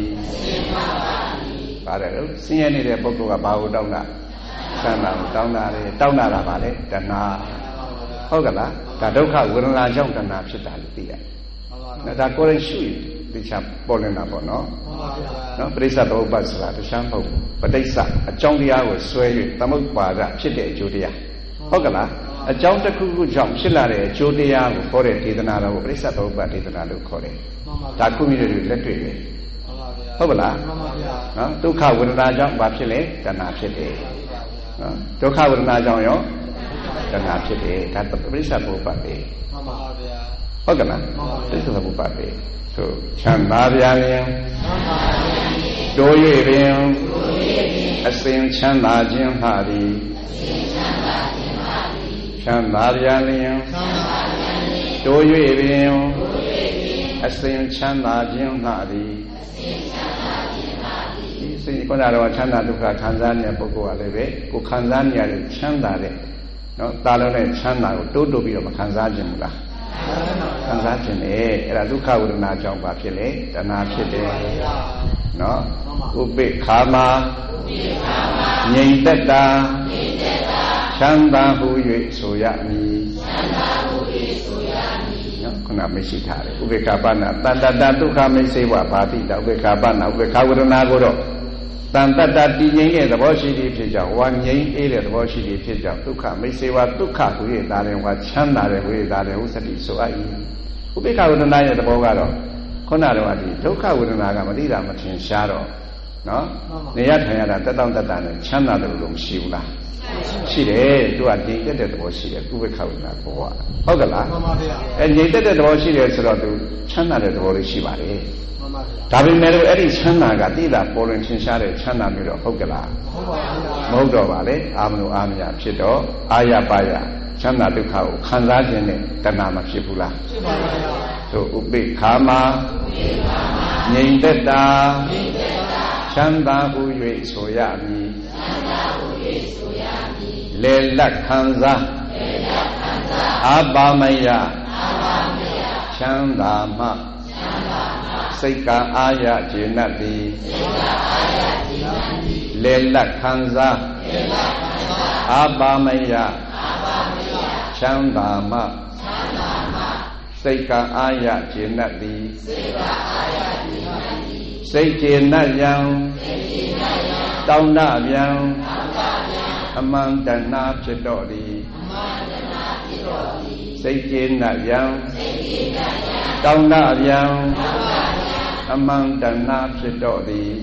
ပါတယ်လို့ဆင်းရဲနေတဲ့ပုဂ္ဂိုလ်ကဘာကိုတောင်းတာချမ်းသာကိုတောင်းတာလေတောင်းတာကဘာလဲတဏှာဟုတ်ကလားဒါဒုက္ခဝေဒနာကြောင့်တဏှာဖြစ်တာလို့သိရတယ်။ဒါကိုယ်ရင်ရှုရင်ဒီချပေါ်လင်းတာပေါ့နော်။နော်ပရိစ္ဆသုပ္ပတ်ဆိုတာတခြားမဟုတ်ဘူး။ပဋိစ္စအကြောင်းတရားကိုဆွဲ၍သမုပ္ပါဒဖြစ်တဲ့အကျိုးတရားဟုတ်ကလားအကြောင်းတစ်ခုခုကြောင့်ဖြစ်လာတဲ့အကျိုးတရားကိုခေါ်တဲ့ဒေသနာတော်ကိုပရိစ္ဆသုပ္ပတ်ဒေသနာလို့ခေါ်တယ်။ဒါခုမြစ်တွေလက်တွေ့ပဲဟုတ်ပါလားနော်ဒုက္ခဝေဒနာကြောင့်ဘာဖြစ်လဲတဏှာဖြစ်တယ်နော်ဒုက္ခဝေဒနာကြောင့်ရောတဏှာဖြစ်တယ်ဒါပရိစ္ဆသုပ္ပတ်ပဲမှန်ပါဗျာဟုတ်ကလားတိစ္ဆသမုပ္ပါဒေသို့ချမ်းသာပြန်လျင်တိုး၍ပင်အစဉ်ချမ်းသာခြင်းမှသည်ချမ်းသာပြန်လျင်တိုး၍ပင်အစဉ်ချမ်းသာခြင်းမှသည်ဒီစိတ်ကတော့ချမ်းသာဒုက္ခခံစားနေတဲ့ပုဂ္ဂိုလ်ကလည်းပဲကိုခံစားနေရတဲ့ချမ်းသာတဲ့နော်တာလုံးနဲ့ချမ်းသာကိုတိုးပြီးတော့မခံစားခြင်းဘူးလားခံစားခြင်းလေအဲ့ဒါဒုက္ခဝေဒနာကြောင့်ပါဖြစ်လေတဏှာဖြစ်တယ်နော်ဥပိ္ပခာမငြိမ်သက်တာချမ်းသာဟု၍ဆိုရမည်နော်ခုနမရှိထားတယ်ဥပိ္ပခာပနာတတ္တတဒုက္ခမိစေဝဘာတိတဥပိ္ပခာပနာဥပိ္ပခာဝေဒနာကိုတော့တန်တတ္တတည်ငြိမ်တဲ့သဘောရှိသည်ဖြစ်ကြောင်းဝါငြိမ်အေးတဲ့သဘောရှိသည်ဖြစ်ကြောင်းဒုက္ခမိစေဝဒုက္ခဟု၍ဒါလည်းဝါချမ်းသာတဲ့ဝိဒါလည်းဟုစတိဆိုအပ်၏ဥပိ္ပခာဝေဒနာရဲ့သဘောကတော့ခုနကတော့ဒီဒုက္ခဝေဒနာကမသိတာမထင်ရှားတော့နော်နေရထိုင်ရတာတက်တောင့်တက်တာနဲ့ချမ်းသာတယ်လို့မရှိဘူးလားရှိတယ်သူကငြိမ်သက်တဲ့သဘောရှိတယ်ဥပိ္ပခာဝေဒနာဘောဟုတ်ကလားမှန်ပါဗျာအဲငြိမ်သက်တဲ့သဘောရှိတယ်ဆိုတော့သူချမ်းသာတဲ့သဘောလေးရှိပါတယ်ဒါပေမဲ့လို့အဲ့ဒီချမ်းသာကတိတာပေါ်လွင်ထင်ရှားတဲ့ချမ်းသာမျိုးတော့ဟုတ်ကလားမဟုတ်တော့ပါလေအာမလို့အာမရဖြစ်တော့အာရပါရချမ်းသာဒုက္ခကိုခံစားခြင်းနဲ့တဏှာမဖြစ်ဘူးလားဖြစ်ပါပါဘုရားသို့ဥပိ္ပခာမငြိမ်သက်တာချမ်းသာဟု၍ဆိုရမည်လေလက်ခံစားအာပါမယချမ်းသာမှစိတ်ကအာရကျေနပ်သည်လေလက်ခံစားအာပါမယချမ်းသာမှစိတ်ကအာရကျေနပ်သည်စိတ်ကျေနပ်ရန်တောင်းတဗျံအမှန်တဏှာဖြစ်တော်သည်စိတ်ကျေနပ်ရန်တောင်းတဗျံအမှန်တဏှာဖြစ်တော်သည်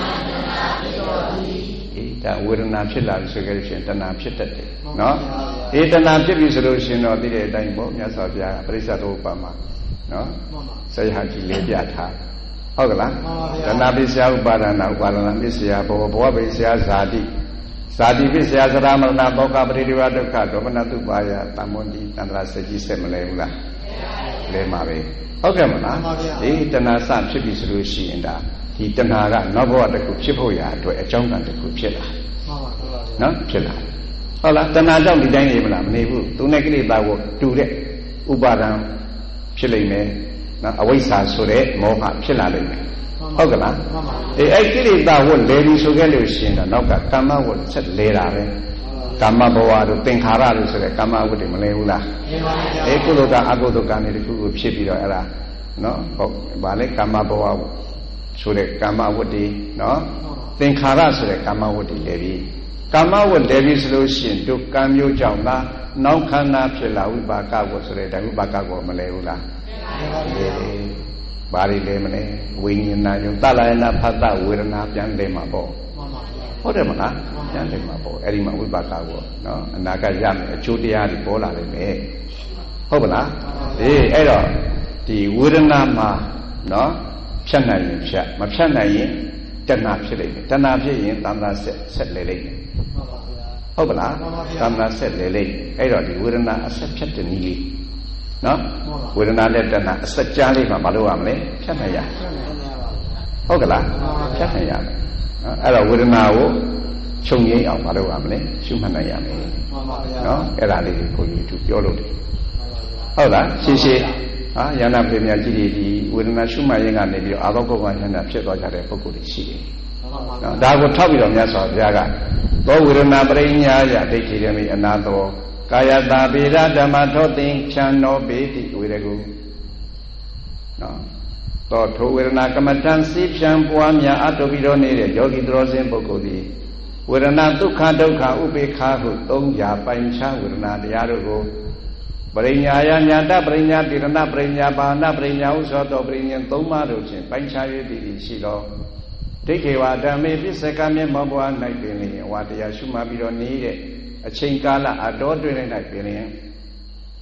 ဒါဝေဒနာဖြစ်လာပြီဆိုကြလို့ရှိရင်တဏှာဖြစ်တတ်တယ်နော်ဒီတဏှာဖြစ်ပြီဆိုလို့ရှိရင်တော့သိတဲ့အတိုင်းပေါ့မြတ်စွာဘုရားပရိစ္ဆေသမုပ္ပါမှာနော်ဆရာကြီးလေးပြထားဟုတ်ကလားတဏှာပစ္စယဥပါဒနာဥပါဒနာပစ္စယဘောဘောပစ္စယဇာတိဇာတိပစ္စယသရမရဏဘောကပရိဒီဝဒုက္ခဒေါမနတုပါယတမ္မွန်တိတန္တရာစကြီးဆက်မလဲဘူးလားလဲမှာပဲဟုတ်ကဲ့မလားဒီတဏှာစဖြစ်ပြီဆိုလို့ရှိရင်ဒါဒီတဏှာကနောက်ဘဝတစ်ခုဖြစ်ဖို့ရာအတွက်အကြောင်းကံတစ်ခုဖြစ်လာနော်ဖြစ်လာဟုတ်လားတဏှာကြောင့်ဒီတိုင်းနေမလားမနေဘူးသူနဲ့ကိလေသာကိုတူတဲ့ဥပါဒံဖြစ်လိမ့်မယ်နော်အဝိဇ္ဇာဆိုတဲ့မောဟဖြစ်လာလိမ့်မယ်ဟုတ်ကလားအဲ့ကိလေသာဝတ်လဲပြီးဆိုခဲ့လို့ရှိရင်တော့နောက်ကကာမဝတ်ဆက်လဲတာပဲကာမဘဝတို့သင်္ခါရတို့ဆိုတဲ့ကာမဝတ်တွေမလဲဘူးလားကုသိုလ်ကအကုသိုလ်ကံတွေတစ်ခုခုဖြစ်ပြီးတော့အဲ့ဒါနော်ဟုတ်ဗာလေကာမဘဝဆိုတဲ့ကာမဝတ်တွေနော်သင်္ခါရဆိုတဲ့ကာမဝတ်တွေလဲပြီးကာမဝတ်လဲပြီးဆိုလို့ရှိရင်တို့ကံမျိုးကြောင့်လားနောက်ခန္ဓာဖြစ်လာဝိပါကဝတ်ဆိုတဲ့ဒါဝိပါကဝတ်မလဲဘူးလားဘာတွေလဲမလဲဝိညာဏယုံတလယနာဖတ်တဝေဒနာပြန်လဲမှာပေါ့ဟုတ်တယ်မလားပြန်လဲမှာပေါ့အဲ့ဒီမှာဝိပါကဝတ်နော်အနာဂတ်ရမယ်အကျိုးတရားတွေပေါ်လာလိမ့်မယ်ဟုတ်ပါလားအဲ့တော့ဒီဝေဒနာမှာနော်ဖြတ်နိုင်ရင်ဖြတ်မဖြတ်နိုင်ရင်တဏှာဖြစ်လိမ့်မယ်တဏှာဖြစ်ရင်သံသာဆက်လဲလိမ့်မယ်ဟုတ်ပါလားသံသာဆက်လဲလိမ့်အဲ့တော့ဒီဝေဒနာအဆက်ဖြတ်တဲ့နည်းလေးနော်ဝေဒနာနဲ့တဏှာအဆက်ကြားလေးမှာမလုပ်ရမလဲဖြတ်နိုင်ရဟုတ်ကလားဖြတ်နိုင်ရမယ်အဲ့တော့ဝေဒနာကိုချုပ်ငြိမ်းအောင်မလုပ်ရမလဲရှုမှတ်နိုင်ရမယ်နော်အဲ့ဒါလေးကိုကြီးသူပြောလို့တယ်ဟုတ်လားရှင်းရှင်းယန္နာဖေမြကြီးဒီဝေဒနာရှုမှတ်ရင်ကနေပြီးတော့အာဘောကုက္ကယန္နာဖြစ်သွားကြတဲ့ပုဂ္ဂိုလ်တွေရှိတယ်နော်ဒါကိုထောက်ပြီးတော့မြတ်စွာဘုရားကသောဝေဒနာပရိညာယဒိဋ္ဌိရမိအနာသောကာယတာပေရဓမ္မထောသင်္ချံနောပေတိဝေရကုနော်သောထိုဝေဒနာကမ္မထံစိဖြံပွားများအတုပြီးတော့နေတဲ့ယောဂီတော်စင်ပုဂ္ဂိုလ်သည်ဝေဒနာဒုက္ခဒုက္ခဥပေက္ခဟုသုံးရာပိုင်ခြားဝေဒနာတရားတို့ကိုပရိညာယညာတပရိညာတိရဏပရိညာဘာနာပရိညာဥသောတောပရိညာသုံးပါးတို့ဖြင့်ပိုင်ခြား၍တည်ရှိသောဒိဋ္ဌိဝါဓမ္မေပစ္စကမြတ်မောဘဝ၌ပင်လျင်ဝါတရားရှုမှတ်ပြီးတော့နေတဲ့အချိန်ကာလအတော်တွင်၌ပင်လျင်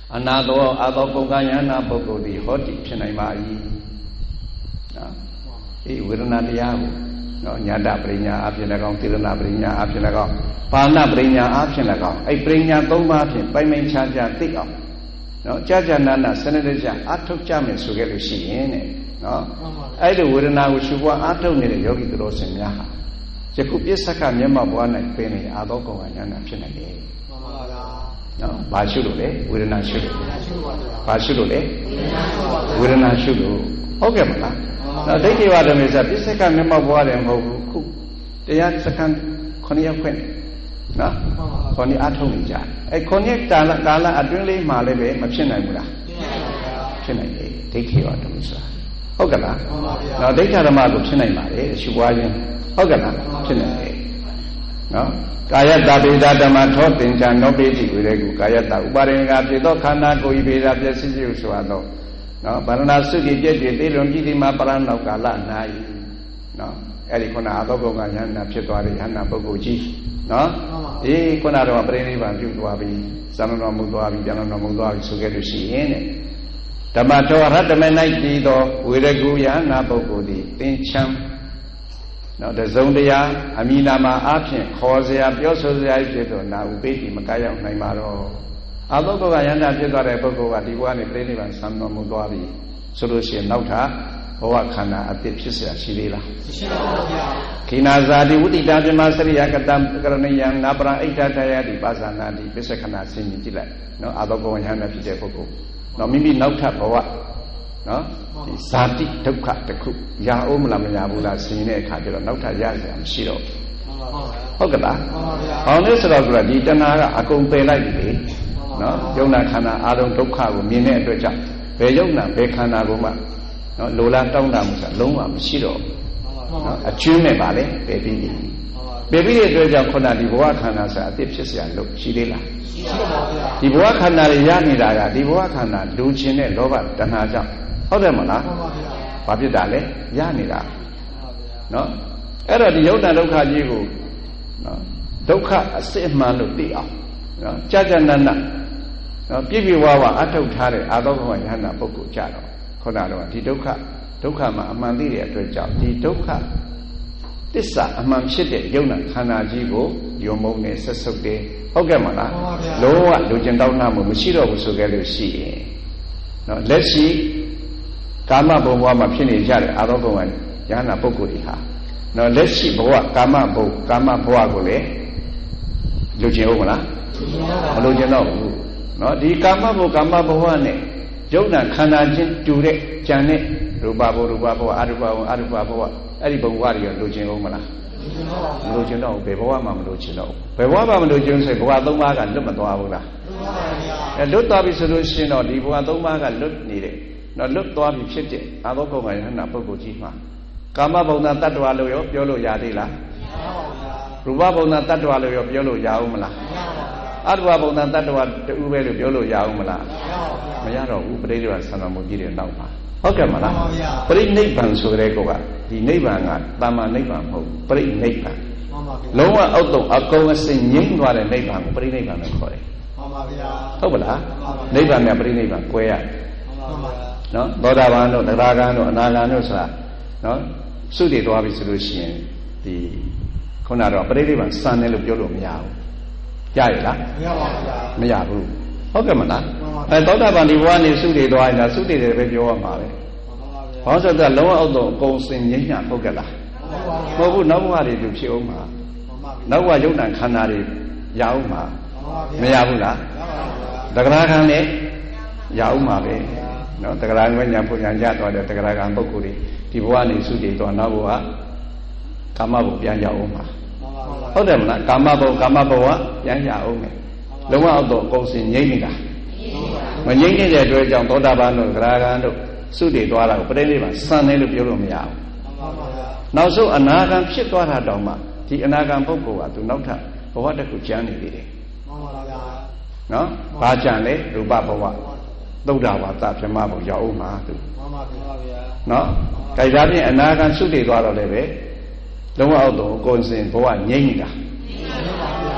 အနာသောအာသောပုဂ္ဂယန္နာပုဂ္ဂိုလ်သည်ဟောတိဖြစ်နိုင်ပါ၏နော်ဒီဝေဒနာတရားကိုနော်ညာတပရိညာအဖြစ်၎င်းသေရဏပရိညာအဖြစ်၎င်းပါဏပရိညာအဖြစ်၎င်းအဲ့ပရိညာ၃ပါးဖြင့်ပိုင်ပိုင်ခြားခြားသိအောင်နော်ကြာကြာနာနာစနစ်တကျအထုတ်ကြမယ်ဆိုခဲ့လို့ရှိရင်တဲ့နော်အဲ့ဒီဝေဒနာကိုရှုပွားအထုတ်နေတဲ့ယောဂီသူတော်စင်များဟာယခုပြစ္ဆကမျက်မှောက်ပွား၌ပင်နေအာသောကောင်ကညာနာဖြစ်နိုင်တယ်မှန်ပါဗျာနော်ဘာရှုလို့လဲဝေဒနာရှုလို့ဘာရှုလို့လဲဝေဒနာရှုလို့ဟုတ်ကဲ့မလားနော်ဒိဋ္ဌိဝါဒမေစပြစ္ဆကမျက်မှောက်ပွားတယ်မဟုတ်ဘူးခုတရားစခန်း9ရက်ဖွင့်နော်ခေါင်းအထုတ်နေကြအဲ့9ရက်ကာလအတွင်းလေးမှာလည်းပဲမဖြစ်နိုင်ဘူးလားဖြစ်နိုင်တယ်ဒိဋ္ဌိဝါဒမေစဟုတ်ကဲ့လားနော်ဒိဋ္ဌဓမ္မကိုဖြစ်နိုင်ပါလေရှုပွားခြင်းဟုတ်ကဲ့လားဖြစ်နိုင်တယ်နော်ကာယတဗေဒဓမ္မထောသင်္ချာနောပိတိဝိရေကုကာယတဥပါရိငါဖြစ်သောခန္ဓာကိုယ်ဤဗေဒပစ္စည်းစုဆိုသောနော်ဗန္ဒနာစုတိပြည့်ပြည့်သိလွန်ကြည်တိမှာပရဏောကာလ၌နော်အဲ့ဒီခုနအသောကုံကယန္နာဖြစ်သွားတဲ့ယန္နာပုဂ္ဂိုလ်ကြီးနော်ဒီခုနတော့ပြိဋိဘံပြုသွားပြီဇာမတော်မူသွားပြီဉာဏ်တော်မူသွားပြီဆိုခဲ့လို့ရှိရင်တဲ့ဓမ္မထောရတ္တမေ၌တည်သောဝိရကုယန္နာပုဂ္ဂိုလ်သည်သင်္ချံနော်တစုံတရားအမိနာမှာအဖြင့်ခေါ်စရာပြောဆိုစရာဖြစ်တော့နာဥပိတိမကရောက်နိုင်ပါတော့အသုက္ကယန္တာဖြစ်သွားတဲ့ပုဂ္ဂိုလ်ကဒီဘဝနဲ့ပြိဋိဘံဆံတော်မူသွားပြီဆိုလို့ရှိရင်နောက်ထပ်ဘဝခန္ဓာအသစ်ဖြစ်เสียရှိသေးလားရှိပါဘူးဗျာခိနာဇာတိဝိတိတာပြမစရိယကတံကရဏယံနာပရအိဋ္ဌတယတိပါဇာနာတိပစ္စခဏဆင်ញင်ကြည့်လိုက်နော်အသုက္ကယန္တာဖြစ်တဲ့ပုဂ္ဂိုလ်နော်မိမိနောက်ထပ်ဘဝနော်ဒီဇာတိဒုက္ခတစ်ခုရအောင်မလားမရဘူးလားဆင်ញင်တဲ့အခါကျတော့နောက်ထပ်ရစရာမရှိတော့ဟုတ်ကဲ့လားဟောင်းလို့ဆိုတော့ဒီတဏှာကအကုန်ပယ်လိုက်ပြီလေနော်ယုံနာခန္ဓာအလုံးဒုက္ခကိုမြင်တဲ့အတွက်ကြောင့်ဘယ်ယုံနာဘယ်ခန္ဓာကိုမှနော်လိုလားတောင်းတမှုဆိုတာလုံးဝမရှိတော့နော်အကျွမ်းနဲ့ပါလေပယ်ပြီးပြီပယ်ပြီးတဲ့အတွက်ကြောင့်ခုနဒီဘဝခန္ဓာဆိုတာအသစ်ဖြစ်เสียလို့ရှိသေးလားရှိပါဗျာဒီဘဝခန္ဓာတွေရနေတာကဒီဘဝခန္ဓာလူချင်းတဲ့လောဘတဏှာကြောင့်ဟုတ်တယ်မလားဘာဖြစ်တာလဲရနေတာနော်အဲ့တော့ဒီယုတ်တဒုက္ခကြီးကိုနော်ဒုက္ခအစစ်အမှန်လို့သိအောင်နော်ကြာကြာနာနာနော်ပြည့်ပြည့်ဝဝအထုတ်ထားတဲ့အာသောဘဝယန္တာပုဂ္ဂိုလ်ကြတော့ခုနကတော့ဒီဒုက္ခမှာအမှန်သိတဲ့အတွက်ကြောင့်ဒီဒုက္ခသစ္စာအမှန်ဖြစ်တဲ့ယုံနာခန္ဓာကြီးကိုယုံမုံနဲ့ဆက်ဆုပ်တယ်ဟုတ်ကဲ့မလားလုံးဝလူကျင်တောင်းနာမှုမရှိတော့ဘူးဆိုကြလို့ရှိရင်နော်လက်ရှိကာမဘုံဘဝမှာဖြစ်နေကြတဲ့အာရောဘုံကယန္တာပုဂ္ဂိုလ်တွေဟာနော်လက်ရှိဘဝကာမဘုံကာမဘဝကိုလည်းလူကျင်ဟုတ်မလားမလူကျင်တော့ဘူးနော်ဒီကာမဘုံကာမဘဝနဲ့ယုံနာခန္ဓာချင်းတူတဲ့ကြံတဲ့ရူပဘုံရူပဘဝအရူပဘုံအရူပဘဝအဲ့ဒီဘုံဘဝတွေလူကျင်ဟုတ်မလားမလူကျင်တော့ဘယ်ဘဝမှမလူကျင်တော့ဘယ်ဘဝမှမလူကျင်ဆိုဘဝ၃ပါးကလွတ်မသွားဘူးလားလွတ်သွားပြီဆိုလို့ရှိရင်တော့ဒီဘဝ၃ပါးကလွတ်နေတဲ့နော်လွတ်သွားပြီဖြစ်တဲ့အာသောကုံကယဟနာပုဂ္ဂိုလ်ကြီးမှာကာမဘုံသာတတ္တဝါလို့ရောပြောလို့ရသေးလားရူပဘုံသာတတ္တဝါလို့ရောပြောလို့ရအောင်မလားအရူပဘုံသာတတ္တဝါတူပဲလို့ပြောလို့ရအောင်မလားမရတော့ဘူးပရိနိဗ္ဗာန်ဆန္ဒမှုကြီးတဲ့နောက်မှာဟုတ်ကဲ့မလားပရိနိဗ္ဗာန်ဆိုတဲ့ကောကဒီနိဗ္ဗာန်ကတာမန်နိဗ္ဗာန်မဟုတ်ပရိနိဗ္ဗာန်လုံးဝအောက်တုံအကုန်အစင်ငြိမ့်သွားတဲ့နိဗ္ဗာန်ကိုပရိနိဗ္ဗာန်လို့ခေါ်တယ်မှန်ပါဗျာဟုတ်ပါလားနိဗ္ဗာန်နဲ့ပရိနိဗ္ဗာန်꿰ရနော်သောတာပန်တို့တရားဂန်တို့အနာဂန်တို့ဆိုတာနော်စုတည်သွားပြီဆိုလို့ရှိရင်ဒီခုနတော့ပရိနိဗ္ဗာန်စံတယ်လို့ပြောလို့မရဘူးကြားရလားမရပါဘူးဗျာမရဘူးဟုတ်ကဲ့မလားသောတာပန်ဒီဘဝနေစုတည်သွားရင်ဒါစုတည်တယ်ပဲပြောရမှာပဲဘာလို့ဆိုတော့လုံးဝအောက်တော့အကုန်စင်ငြိမ်းညဟုတ်ကဲ့လားမဟုတ်ဘူးနောက်ဘဝတွေသူဖြစ်အောင်မှာနောက်ဘဝယုံနာခန္ဓာတွေရအောင်မှာမရဘူးလားတဂရခံနဲ့ရအောင်မှာပဲနော်တဂရဝိညာဉ်ပူညာကြသွားတဲ့တဂရကံပုဂ္ဂိုလ်တွေဒီဘဝနေစုတည်သွားနောက်ဘဝကာမဘုံပြန်ရအောင်မှာဟုတ်တယ်မလားကာမဘုံပြန်ရအောင်မယ်လုံးဝအောက်တော့အကုန်စင်ငြိမ့်နေတာမငြိမ့်နေတဲ့အတွက်ကြောင့်သောတာပန်တို့ဂရဂံတို့စုတည်သွားတာကိုပရိနိဗ္ဗာန်စံတယ်လို့ပြောလို့မရဘူးနောက်ဆုံးအနာဂံဖြစ်သွားတာတောင်မှဒီအနာဂံပုဂ္ဂိုလ်ကသူနောက်ထပ်ဘဝတစ်ခုကျန်နေသေးတယ်နော်ဘာကျန်လဲရူပဘဝသုဒ္ဓဝါသဗြဟ္မဘုံရောက်အောင်မှာသူနော်ဒါကြဖြင့်အနာဂံစုတည်သွားတော့လည်းပဲလုံးဝအောက်တော့အကုန်စင်ဘဝငြိမ့်နေတာ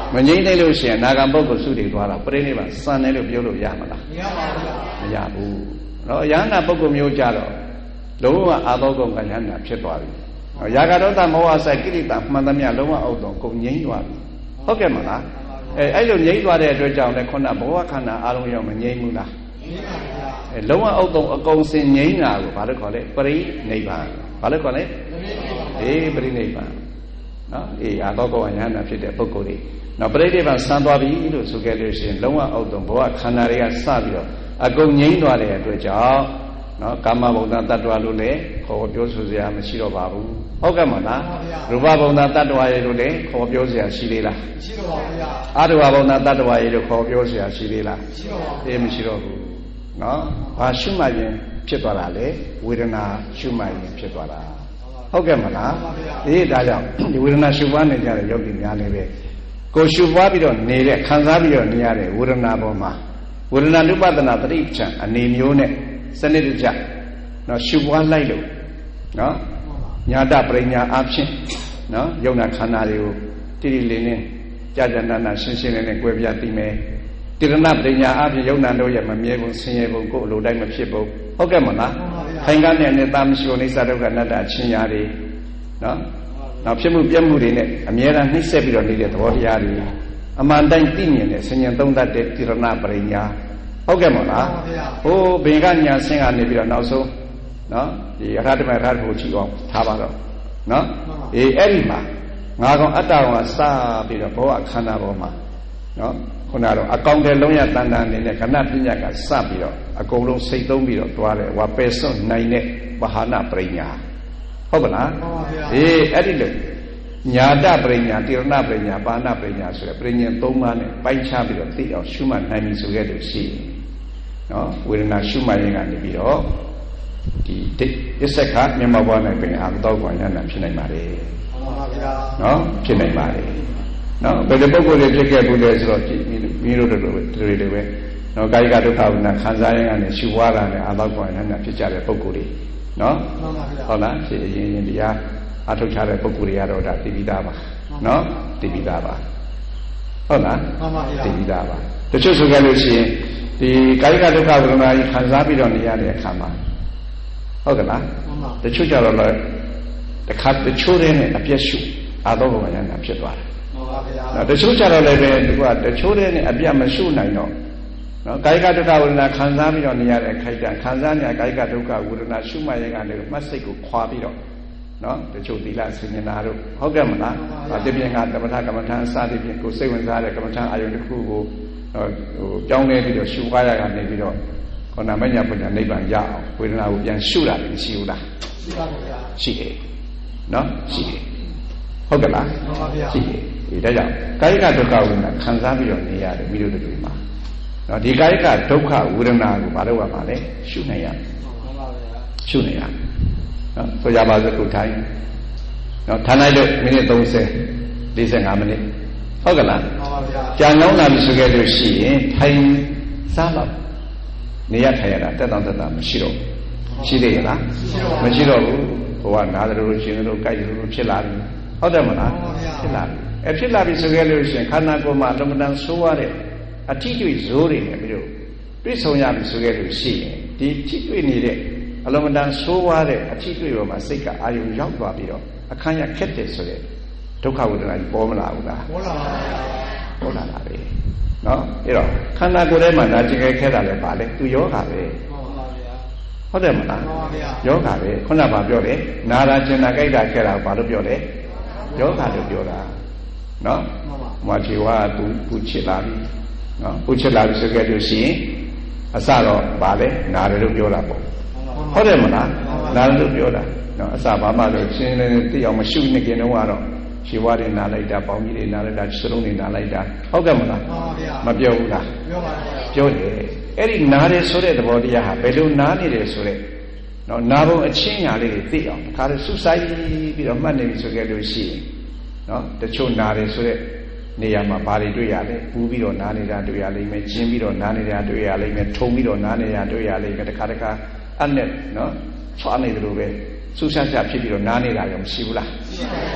မငြိမ့်နေလို့ရှိရင်နာဂံပုဂ္ဂိုလ်စုတည်သွားတော့ပြိဋိဘံစံတယ်လို့ပြောလို့ရမလားမရပါဘူးမရဘူးနော်ယန္နာပုဂ္ဂိုလ်မျိုးကြတော့လုံးဝအာသောကုန်ကယန္နာဖြစ်သွားပြီရာဂဒေါသမောဟစိုက်ကိလေသာမှန်သမျှလုံးဝအောက်တော့ကုန်ငြိမ့်သွားပြီဟုတ်ကဲ့မလားအဲ့လိုငြိမ့်သွားတဲ့အတွက်ကြောင့်လည်းခုနဘဝခန္ဓာအားလုံးရောက်မငြိမ့်ဘူးလားလုံးဝအောက်တော့အကုန်စင်ငြိမ့်တာကိုဘာလို့ခေါ်လဲပရိနိဗ္ဗာန်ဘာလို့ခေါ်လဲပရိနိဗ္ဗာန်နော်အာသောကုန်ယန္နာဖြစ်တဲ့ပုဂ္ဂိုလ်တွေနော်ပရိနိဗ္ဗာန်ဆံသွားပြီလို့ဆိုခဲ့လို့ရှိရင်လုံးဝအောက်တော့ဘဝခန္ဓာတွေကစပြီးတော့အကုန်ငြိမ့်သွားတဲ့အတွက်ကြောင့်နော်ကာမဘုံသားတ attva လို့လည်းခေါ်ပြောဆိုစရာမရှိတော့ပါဘူးဟုတ်ကဲ့မလားရူပဘုံသားတ attva ရေလို့လည်းခေါ်ပြောစရာရှိသေးလားမရှိတော့ပါဘူးဗျာအရူပဘုံသားတ attva ရေလို့ခေါ်ပြောစရာရှိသေးလားမရှိတော့ပါဘူးမရှိတော့ဘူးနော်ဘာရှုမှတ်ရင်ဖြစ်သွားတာလေဝေဒနာရှုမှတ်ရင်ဖြစ်သွားတာဟုတ်ကဲ့မလားဒါကြောင့်ဒီဝေဒနာရှုပွားနေကြတဲ့ယောဂီများလည်းပဲကိုရှုပွားပြီးတော့နေတဲ့ခံစားပြီးတော့နေရတဲ့ဝေဒနာပေါ်မှာဝေဒနာနုပဒနာတတိပ္ပံအနေမျိုးနဲ့စနစ်တကျနော်ရှုပွားလိုက်လို့နော်ညာတပရိညာအဖြစ်နော်ယုံနာခန္ဓာတွေကိုတိတိလေးနဲ့ကြာကြာနာနာရှင်းရှင်းလေးနဲ့ကြွယ်ပြသိမယ်တိရဏပရိညာအဖြစ်ယုံနာတို့ရဲ့မမြဲဘူးဆင်းရဲဘူးကိုယ်လိုတိုင်းမဖြစ်ဘူးဟုတ်ကဲ့မလားခိုင်ကနဲ့နဲ့တာမရှိအိဋ္ဌဒုက္ခအနတ္တအချင်းရာတွေနော်နောက်ဖြစ်မှုပြက်မှုတွေနဲ့အမြဲတမ်းနှိမ့်ဆက်ပြီးတော့နေတဲ့သဘောတရားတွေအမှန်တိုင်းသိမြင်တဲ့ဆင်ញံသုံးတတ်တဲ့တိရဏပရိညာဟုတ်ကဲ့မလားဟိုးဘင်ကညာဆင်းကနေပြီးတော့နောက်ဆုံးနော်ဒီအထာတမအထာတဖို့ကြည့်အောင်ထားပါတော့နော်အဲ့ဒီမှာငါကောင်အတ္တကောင်ကစပြီးတော့ဘောအခန္ဓာပေါ်မှာနော်ခုနကတော့အကောင်တဲ့လုံးရတန်တန်နေတဲ့ခဏပညာကစပြီးတော့အကုန်လုံးစိတ်သုံးပြီးတော့တွားတယ်ဝါပယ်စွန့်နိုင်တဲ့ဝဟာနပရိညာဟုတ်ပါလားအဲ့ဒီလိုညာတပရိညာတိရဏပရိညာပါဏပရိညာဆိုတဲ့ပရိညာ၃ပါးနဲ့ပိုင်းခြားပြီးတော့သိအောင်ရှုမှတ်နိုင်ပြီဆိုခဲ့လို့ရှိရင်နော်ဝေဒနာရှုမှတ်ရင်ကနေပြီးတော့ဒီအစ္ဆခမျက်မှောက်ပွားနိုင်ပြင်အာသောကွာဉာဏ်ဖြစ်နိုင်ပါလေမှန်ပါဗျာနော်ဖြစ်နိုင်ပါလေနော်ဘယ်လိုပုဂ္ဂိုလ်တွေဖြစ်ခဲ့ဘူးလဲဆိုတော့မိတို့တို့တွေပဲနော်ကာယကဒုက္ခဝိနာခံစားရင်ကနေရှုပွားတာနဲ့အာသောကွာဉာဏ်ဖြစ်ကြတဲ့ပုဂ္ဂိုလ်တွေနော်မှန်ပါဗျာဟုတ်လားဖြစ်ရင်တရားအထုတ်ချတဲ့ပုဂ္ဂိုလ်တွေကတော့ဒါသိပြီးသားပါနော်သိပြီးသားပါဟုတ်လားမှန်ပါဗျာသိပြီးသားပါတချို့ဆိုကြလို့ရှိရင်ဒီကာယကဒုက္ခဝေဒနာကြီးခံစားပြီးတော့နေရတဲ့အခါမှာဟုတ်ကဲ့လားတချို့ကြတော့လည်းတခါတချို့တည်းနဲ့အပြည့်ရှုအာသောဘဝဉာဏ်ဖြစ်သွားတယ်မှန်ပါဗျာတချို့ကြတော့လည်းပဲသူကတချို့တည်းနဲ့အပြည့်မရှုနိုင်တော့နော်ကာယကဒုက္ခဝေဒနာခံစားပြီးတော့နေရတဲ့ခိုက်တံခံစားနေကာယကဒုက္ခဝေဒနာရှုမှတ်ရင်ကနေမှတ်စိတ်ကိုခွာပြီးတော့နော်တချို့သီလဆင်ញနာတို့ဟုတ်ကဲ့မလားတပြင်းကသမထကမ္မထာစသည်ဖြင့်ကိုစိတ်ဝင်စားတဲ့ကမ္မထာအာယုန်တစ်ခုကိုဟိုကြောင်းနေပြီးတော့ရှုပွားရတာနေပြီးတော့ခေါဏမညာပညာနိဗ္ဗာန်ရအောင်ဝေဒနာကိုပြန်ရှုတာလည်းရှိဘူးလားရှိပါဗျာရှိတယ်နော်ရှိတယ်ဟုတ်ကဲ့လားမှန်ပါဗျာရှိတယ်ဒါကြောင့်ကာယကဒုက္ခဝေဒနာခံစားပြီးတော့နေရတယ်မိတို့တို့မှာနော်ဒီကာယကဒုက္ခဝေဒနာကိုဘာလို့ရမှာလဲရှုနိုင်ရမှန်ပါဗျာရှုနိုင်ရနော်ဆိုကြပါစို့ကိုထိုင်နော်ထိုင်လိုက်လို့မိနစ်30 45မိနစ်ဟုတ်ကဲ့လားမှန်ပါဗျာကြာနှောင်းလာပြီဆိုခဲ့လို့ရှိရင်ထိုင်စားတော့နေရထိုင်ရတာတက်တောင့်တက်တာမရှိတော့ရှိသေးရဲ့လားမရှိတော့ဘူးဘဝနာတယ်လို့ရှင်တို့ကြိုက်တယ်လို့ဖြစ်လာပြီဟုတ်တယ်မလားဖြစ်လာပြီဖြစ်လာပြီဆိုခဲ့လို့ရှိရင်ခန္ဓာကိုယ်မှာလုံမတန်ဆိုးရတဲ့အထီးတွေ့ဇိုးတွေနဲ့ပြီးတော့တွေ့ဆုံရပြီဆိုခဲ့လို့ရှိရင်ဒီထီးတွေ့နေတဲ့အလုံးမတန်ဆိုးွားတဲ့အထီးတွေ့ပေါ်မှာစိတ်ကအာရုံရောက်သွားပြီးတော့အခန်းရခက်တယ်ဆိုတဲ့ဒုက္ခဝေဒနာကြီးပေါ်မလာဘူးလားပေါ်လာပါဘူးပေါ်လာတာပဲနော်အဲ့တော့ခန္ဓာကိုယ်ထဲမှာနာကျင်ခဲတာလည်းပါလေသူယောဂပဲဟုတ်တယ်မလားယောဂပဲခုနကပြောတယ်နာရာကျင်နာကြိုက်တာခဲတာဘာလို့ပြောလဲယောဂလို့ပြောတာနော်မွာချေဝါသူချစ်လာပြီနော်သူချစ်လာပြီဆိုကြလို့ရှိရင်အစတော့ဗာလဲနာတယ်လို့ပြောတာပေါ့ဟုတ်တယ်မလားနာတယ်လို့ပြောတာနော်အစဘာမှလို့ရှင်းနေသိအောင်မရှုနေခင်တုန်းကတော့ခြေဝါးတွေနာလိုက်တာပေါင်းကြီးတွေနာလိုက်တာစလုံးတွေနာလိုက်တာဟုတ်ကဲ့မလားမပြောဘူးလားပြောပါဘူးပြောတယ်အဲ့ဒီနာတယ်ဆိုတဲ့သဘောတရားဟာဘယ်လိုနာနေတယ်ဆိုတဲ့နော်နာဘုံအချင်းညာလေးတွေသိအောင်ခါရစုဆိုင်ပြီးတော့မှတ်နေပြီဆိုကြလို့ရှိရင်နော်တချို့နာတယ်ဆိုတဲ့နေရာမှာဘာတွေတွေ့ရလဲပူပြီးတော့နားနေတာတွေ့ရလိမ့်မယ်ကျင်းပြီးတော့နားနေတာတွေ့ရလိမ့်မယ်ထုံပြီးတော့နားနေတာတွေ့ရလိမ့်မယ်တစ်ခါအနဲ့နော်ဖွာနေတယ်လို့ပဲစူးစမ်းချဖြစ်ပြီးတော့နားနေတာရောမရှိဘူးလားရှိပါဗျာ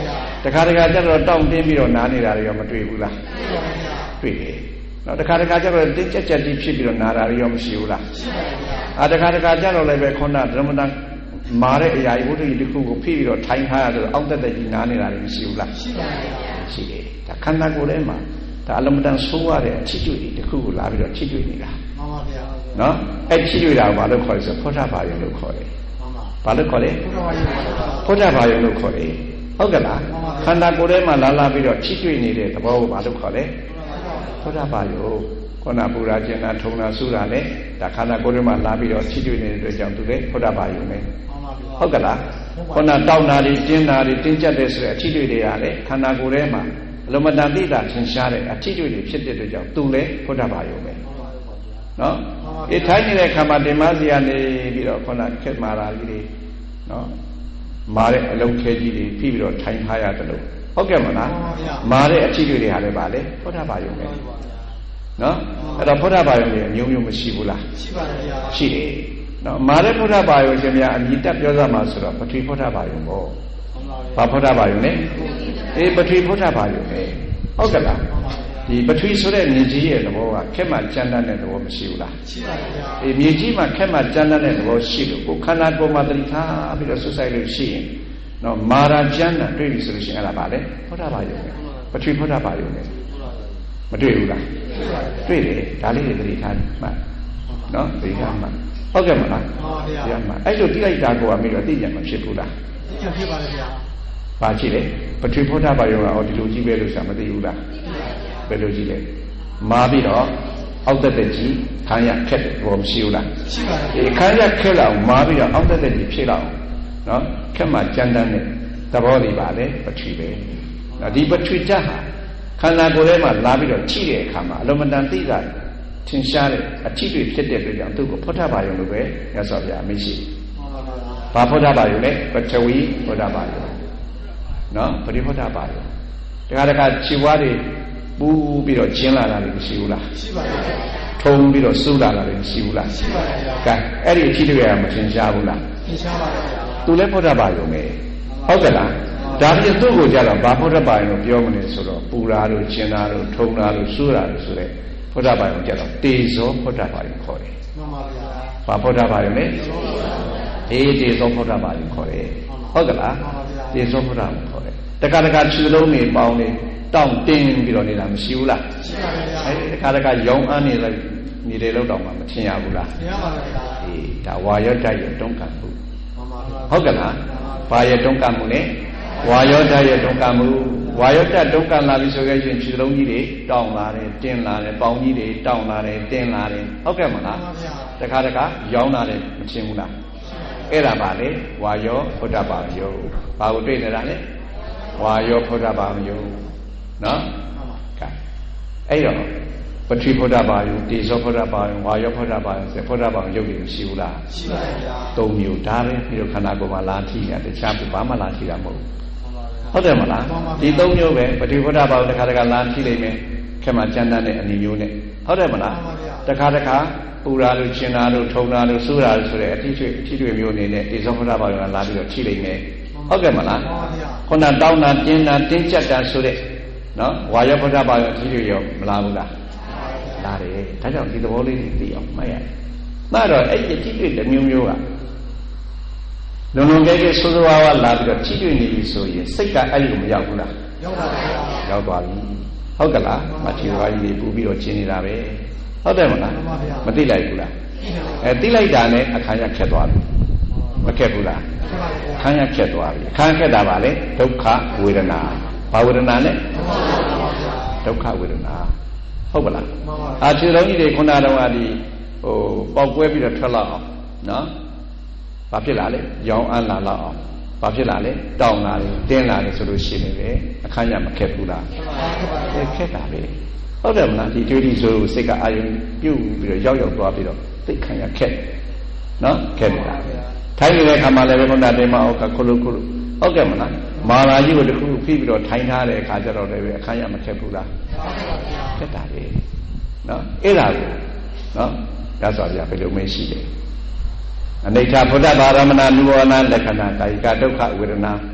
တခါတခါကျတော့တောင့်တင်းပြီးတော့နားနေတာတွေရောမတွေ့ဘူးလားတွေ့တယ်နော်တခါတခါကျတော့တင်းကြက်ကြက်ကြီးဖြစ်ပြီးတော့နားတာတွေရောမရှိဘူးလားတခါတခါကျတော့လည်းပဲခုနဓမ္မတန်မာတဲ့အရာကြီးဝိတ္တိတစ်ခုကိုဖိပြီးတော့ထိုင်ထားရဆိုတော့အောက်တက်တက်ကြီးနားနေတာတွေမရှိဘူးလားရှိတယ်ဒါခန္ဓာကိုယ်ထဲမှာဒါအလုံးမတန်ဆိုးရတဲ့အချစ်တွေ့တွေတစ်ခုကိုလာပြီးတော့ချစ်တွေ့နေတာမှန်ပါဗျာနော်အဲ့ချစ်တွေ့တာကိုဘာလို့ခေါ်လဲဆိုဖောဋ္ဌဘာယုံလို့ခေါ်တယ်ဘာလို့ခေါ်လဲဖောဋ္ဌဘာယုံလို့ခေါ်တယ်ဟုတ်ကဲ့လားခန္ဓာကိုယ်ထဲမှာလာပြီးတော့ချစ်တွေ့နေတဲ့သဘောကိုဘာလို့ခေါ်လဲဖောဋ္ဌဘာယုံခုနပူရာကျင်တာထုံတာဆူတာနဲ့ဒါခန္ဓာကိုယ်ထဲမှာလာပြီးတော့ချစ်တွေ့နေတဲ့အတွက်ကြောင့်သူလည်းဖောဋ္ဌဘာယုံပဲဟုတ်ကဲ့လားခုနတောက်တာတွေတင်းတာတွေတင်းကျပ်တယ်ဆိုတဲ့အချစ်တွေ့တွေရတယ်ခန္ဓာကိုယ်ထဲမှာအလုံးမတန်သိတာသင်ရှားတဲ့အချစ်တွေ့တွေဖြစ်တဲ့အတွက်ကြောင့်သူလည်းဖောဋ္ဌဘာယုံပဲနော်ဒီထိုင်းနေတဲ့ခါမှာတင်မစီကနေပြီးတော့ခုနခက်မာတာကြီးတွေနော်မာတဲ့အလုံးခဲကြီးတွေဖိပြီးတော့ထိုင်ထားရတယ်လို့ဟုတ်ကဲ့မလားမာတဲ့အချစ်တွေ့တွေဟာလည်းပါလေဖောဋ္ဌဘာယုံပဲနော်အဲ့တော့ဖောဋ္ဌဘာယုံတွေမျိုးမျိုးမရှိဘူးလားရှိပါတယ်ဗျာရှိတယ်နော်မာတဲ့ဖောဋ္ဌဘာယုံရှင်များအမြင့်တက်ပြောစမှာဆိုတော့ပထဝီဖောဋ္ဌဘာယုံပေါ့ဘာဖောဋ္ဌဘာယုံလဲပထဝီဖောဋ္ဌဘာယုံပဲဟုတ်ကဲ့လားဒီပထဝီဆိုတဲ့မြေကြီးရဲ့သဘောကခက်မှကြမ်းတမ်းတဲ့သဘောမရှိဘူးလားရှိပါဗျာမြေကြီးမှာခက်မှကြမ်းတမ်းတဲ့သဘောရှိလို့ကိုခန္ဓာကိုယ်မှာတတိထားပြီးတော့ဆွဆိုင်လို့ရှိရင်နော်မာရာကြမ်းတာတွေ့ပြီဆိုလို့ရှိရင်အဲ့ဒါပါလေဖောဋ္ဌဘာယုံပဲပထဝီဖောဋ္ဌဘာယုံပဲမတွေ့ဘူးလားတွေ့တယ်ဒါလေးတွေတတိထားမှတ်နော်တတိထားမှတ်ဟုတ်ကဲ့မလားဟုတ်ပါဗျာအဲ့လိုတိလိုက်တာကိုအမိတော့သိကြမှာဖြစ်ဘူးလားသိကြဖြစ်ပါလေဗျာဘာကြည့်လဲပထဝီဖောဋ္ဌဘာယုံကဒီလိုကြီးပဲလို့ဆိုတာမသိဘူးလားဘယ်လိုကြည့်လဲမာပြီးတော့အောက်တက်တက်ကြီးခံရခက်တယ်ဘောမရှိဘူးလားရှိပါတယ်ခံရခက်လောက်မာပြီးတော့အောက်တက်တက်ကြီးဖြစ်လောက်နော်ခက်မှကြမ်းတမ်းတဲ့သဘောတွေပါလေပထဝီပဲဒီပထဝီဓာတ်ဟာခန္ဓာကိုယ်ထဲမှာလာပြီးတော့ချိတဲ့အခါမှာအလုံးမတန်သိတာထင်ရှားတဲ့အထီးတွေဖြစ်တဲ့အတွက်ကြောင့်သူ့ကိုဖောဋ္ဌဘာယုံလို့ပဲရသော်ဗျာအမရှိဘာဖောဋ္ဌဘာယုံလဲပထဝီဖောဋ္ဌဘာယုံနော်ပရိဖောဋ္ဌဘာယုံတခါခြေဝါးတွေပူပြီးတော့ကျင်းလာတာလည်းမရှိဘူးလားရှိပါတယ်ထုံပြီးတော့စူးလာတာလည်းမရှိဘူးလားရှိပါတယ်ကဲအဲ့ဒီအထီးတွေကမထင်ရှားဘူးလားထင်ရှားပါတယ်သူလည်းဖောဋ္ဌဘာယုံပဲဟုတ်ကဲ့လားဒါပြင်သူ့ကိုကြတော့ဘာဖောဋ္ဌဘာယုံလို့ပြောမလဲဆိုတော့ပူရာလို့ကျင်တာလို့ထုံတာလို့စူးတာလို့ဆိုတဲ့ဖောဋ္ဌဘာယုံကြတော့တေဇောဖောဋ္ဌဘာယုံခေါ်တယ်မှန်ပါဗျာဘာဖောဋ္ဌဘာယုံလဲတေဇောဖောဋ္ဌဘာယုံခေါ်တယ်ဟုတ်ကဲ့လားတေဇောဖောဋ္ဌဘာယုံခေါ်တယ်တခါတခါခြေလုံးတွေပေါင်းနေတောင့်တင်းပြီးတော့နေတာမရှိဘူးလားရှိပါဗျာအဲဒီတခါတခါရောင်းအားနေလိုက်နေတယ်လို့တောင်မှမထင်ရဘူးလားထင်ရပါဗျာဒါဝါယောဓာတ်ရဲ့တွန်းကန်မှုဟုတ်ကဲ့လားဘာရဲ့တွန်းကန်မှုလဲဝါယောဓာတ်ရဲ့တွန်းကန်မှုဝါယောဓာတ်တွန်းကန်လာပြီဆိုခဲ့ရင်ခြေလုံးကြီးတွေတောင့်လာတယ်တင်းလာတယ်ပေါင်ကြီးတွေတောင့်လာတယ်တင်းလာတယ်ဟုတ်ကဲ့မလားတခါတခါရောင်းလာတယ်မထင်ဘူးလားအဲ့ဒါပါလေဝါယောဖောဋ္ဌဘာယုံဘာကိုတွေ့နေတာလဲဝါယောဖောဋ္ဌဘာယုံနော်ကဲအဲ့တော့ပထဝီဖောဋ္ဌဘာယုံတေဇောဖောဋ္ဌဘာယုံဝါယောဖောဋ္ဌဘာယုံဆိုဖောဋ္ဌဘာယုံရုပ်ရည်ရှိဘူးလားရှိပါဗျာ၃မျိုးဒါပဲပြီးတော့ခန္ဓာကိုယ်မှာလာထိတာတခြားဘာမှလာထိတာမဟုတ်ဟုတ်တယ်မလားဒီ၃မျိုးပဲပထဝီဖောဋ္ဌဘာယုံတစ်ခါတခါလာထိလိမ့်မယ်ခက်မှကြမ်းတမ်းတဲ့အနေမျိုးနဲ့ဟုတ်တယ်မလားတစ်ခါတခါပူရာလို့ကျင်တာလို့ထုံတာလို့ဆူတာလို့ဆိုတဲ့အထီးတွေမျိုးအနေနဲ့တေဇောဖောဋ္ဌဘာယုံကလာပြီးတော့ထိလိမ့်မယ်ဟုတ်ကဲ့မလားခုနတောင်းတာတင်းတာတင်းကြပ်တာဆိုတဲ့နော်ဝါယောဖောဋ္ဌဘာယုံအထီးတွေရောမလာဘူးလားလာတယ်ဒါကြောင့်ဒီသဘောလေးသိအောင်မှတ်ရတယ်မှတ်တော့အဲ့ဒီအထီးတွေတစ်မျိုးမျိုးကလုံလုံကဲကဲဆိုးဆိုးဝါးဝါလာပြီးတော့ထိတွေ့နေပြီဆိုရင်စိတ်ကအဲ့လိုမရောက်ဘူးလားရောက်ပါဘူးရောက်သွားပြီဟုတ်ကလားမထီဝါကြီးတွေပူပြီးတော့ကျင်းနေတာပဲဟုတ်တယ်မလားမသိလိုက်ဘူးလားသိလိုက်တာနဲ့အခါရခက်သွားပြီမခက်ဘူးလားအခါရခက်သွားပြီအခါခက်တာပါလေဒုက္ခဝေဒနာဘာဝေဒနာလဲဒုက္ခဝေဒနာဟုတ်ပါလားခြေလုံးကြီးတွေခုနကတော့ဒီပေါက်ကွဲပြီးတော့ထွက်လာအောင်နော်ဘာဖြစ်လာလဲရောင်အန်းလာလောက်အောင်ဘာဖြစ်လာလဲတောင်းလာတယ်တင်းလာတယ်ဆိုလို့ရှိနေပဲအခါညမခက်ဘူးလားခက်တာပဲဟုတ်တယ်မလားဒီတွေးဒီဆိုစိတ်ကအာယုံပြုတ်ပြီးတော့ရောက်သွားပြီးတော့သိခံရခက်နော်ခက်နေတာထိုင်နေတဲ့အခါမှာလည်းဘုရားတေမအောက်ကခလုဟုတ်ကဲ့မလားမာလာကြီးကိုတခုဖိပြီးတော့ထိုင်ထားတဲ့အခါကျတော့လည်းအခါညမခက်ဘူးလားခက်တာပဲနော်အဲ့ဒါကိုနော်ဒါဆိုပြဘယ်လိုမှရှိတယ်အနိဋ္ဌဘုဒ္ဓဘာရမဏနုဝရဏလက္ခဏာကာယကဒုက္ခဝေဒနာ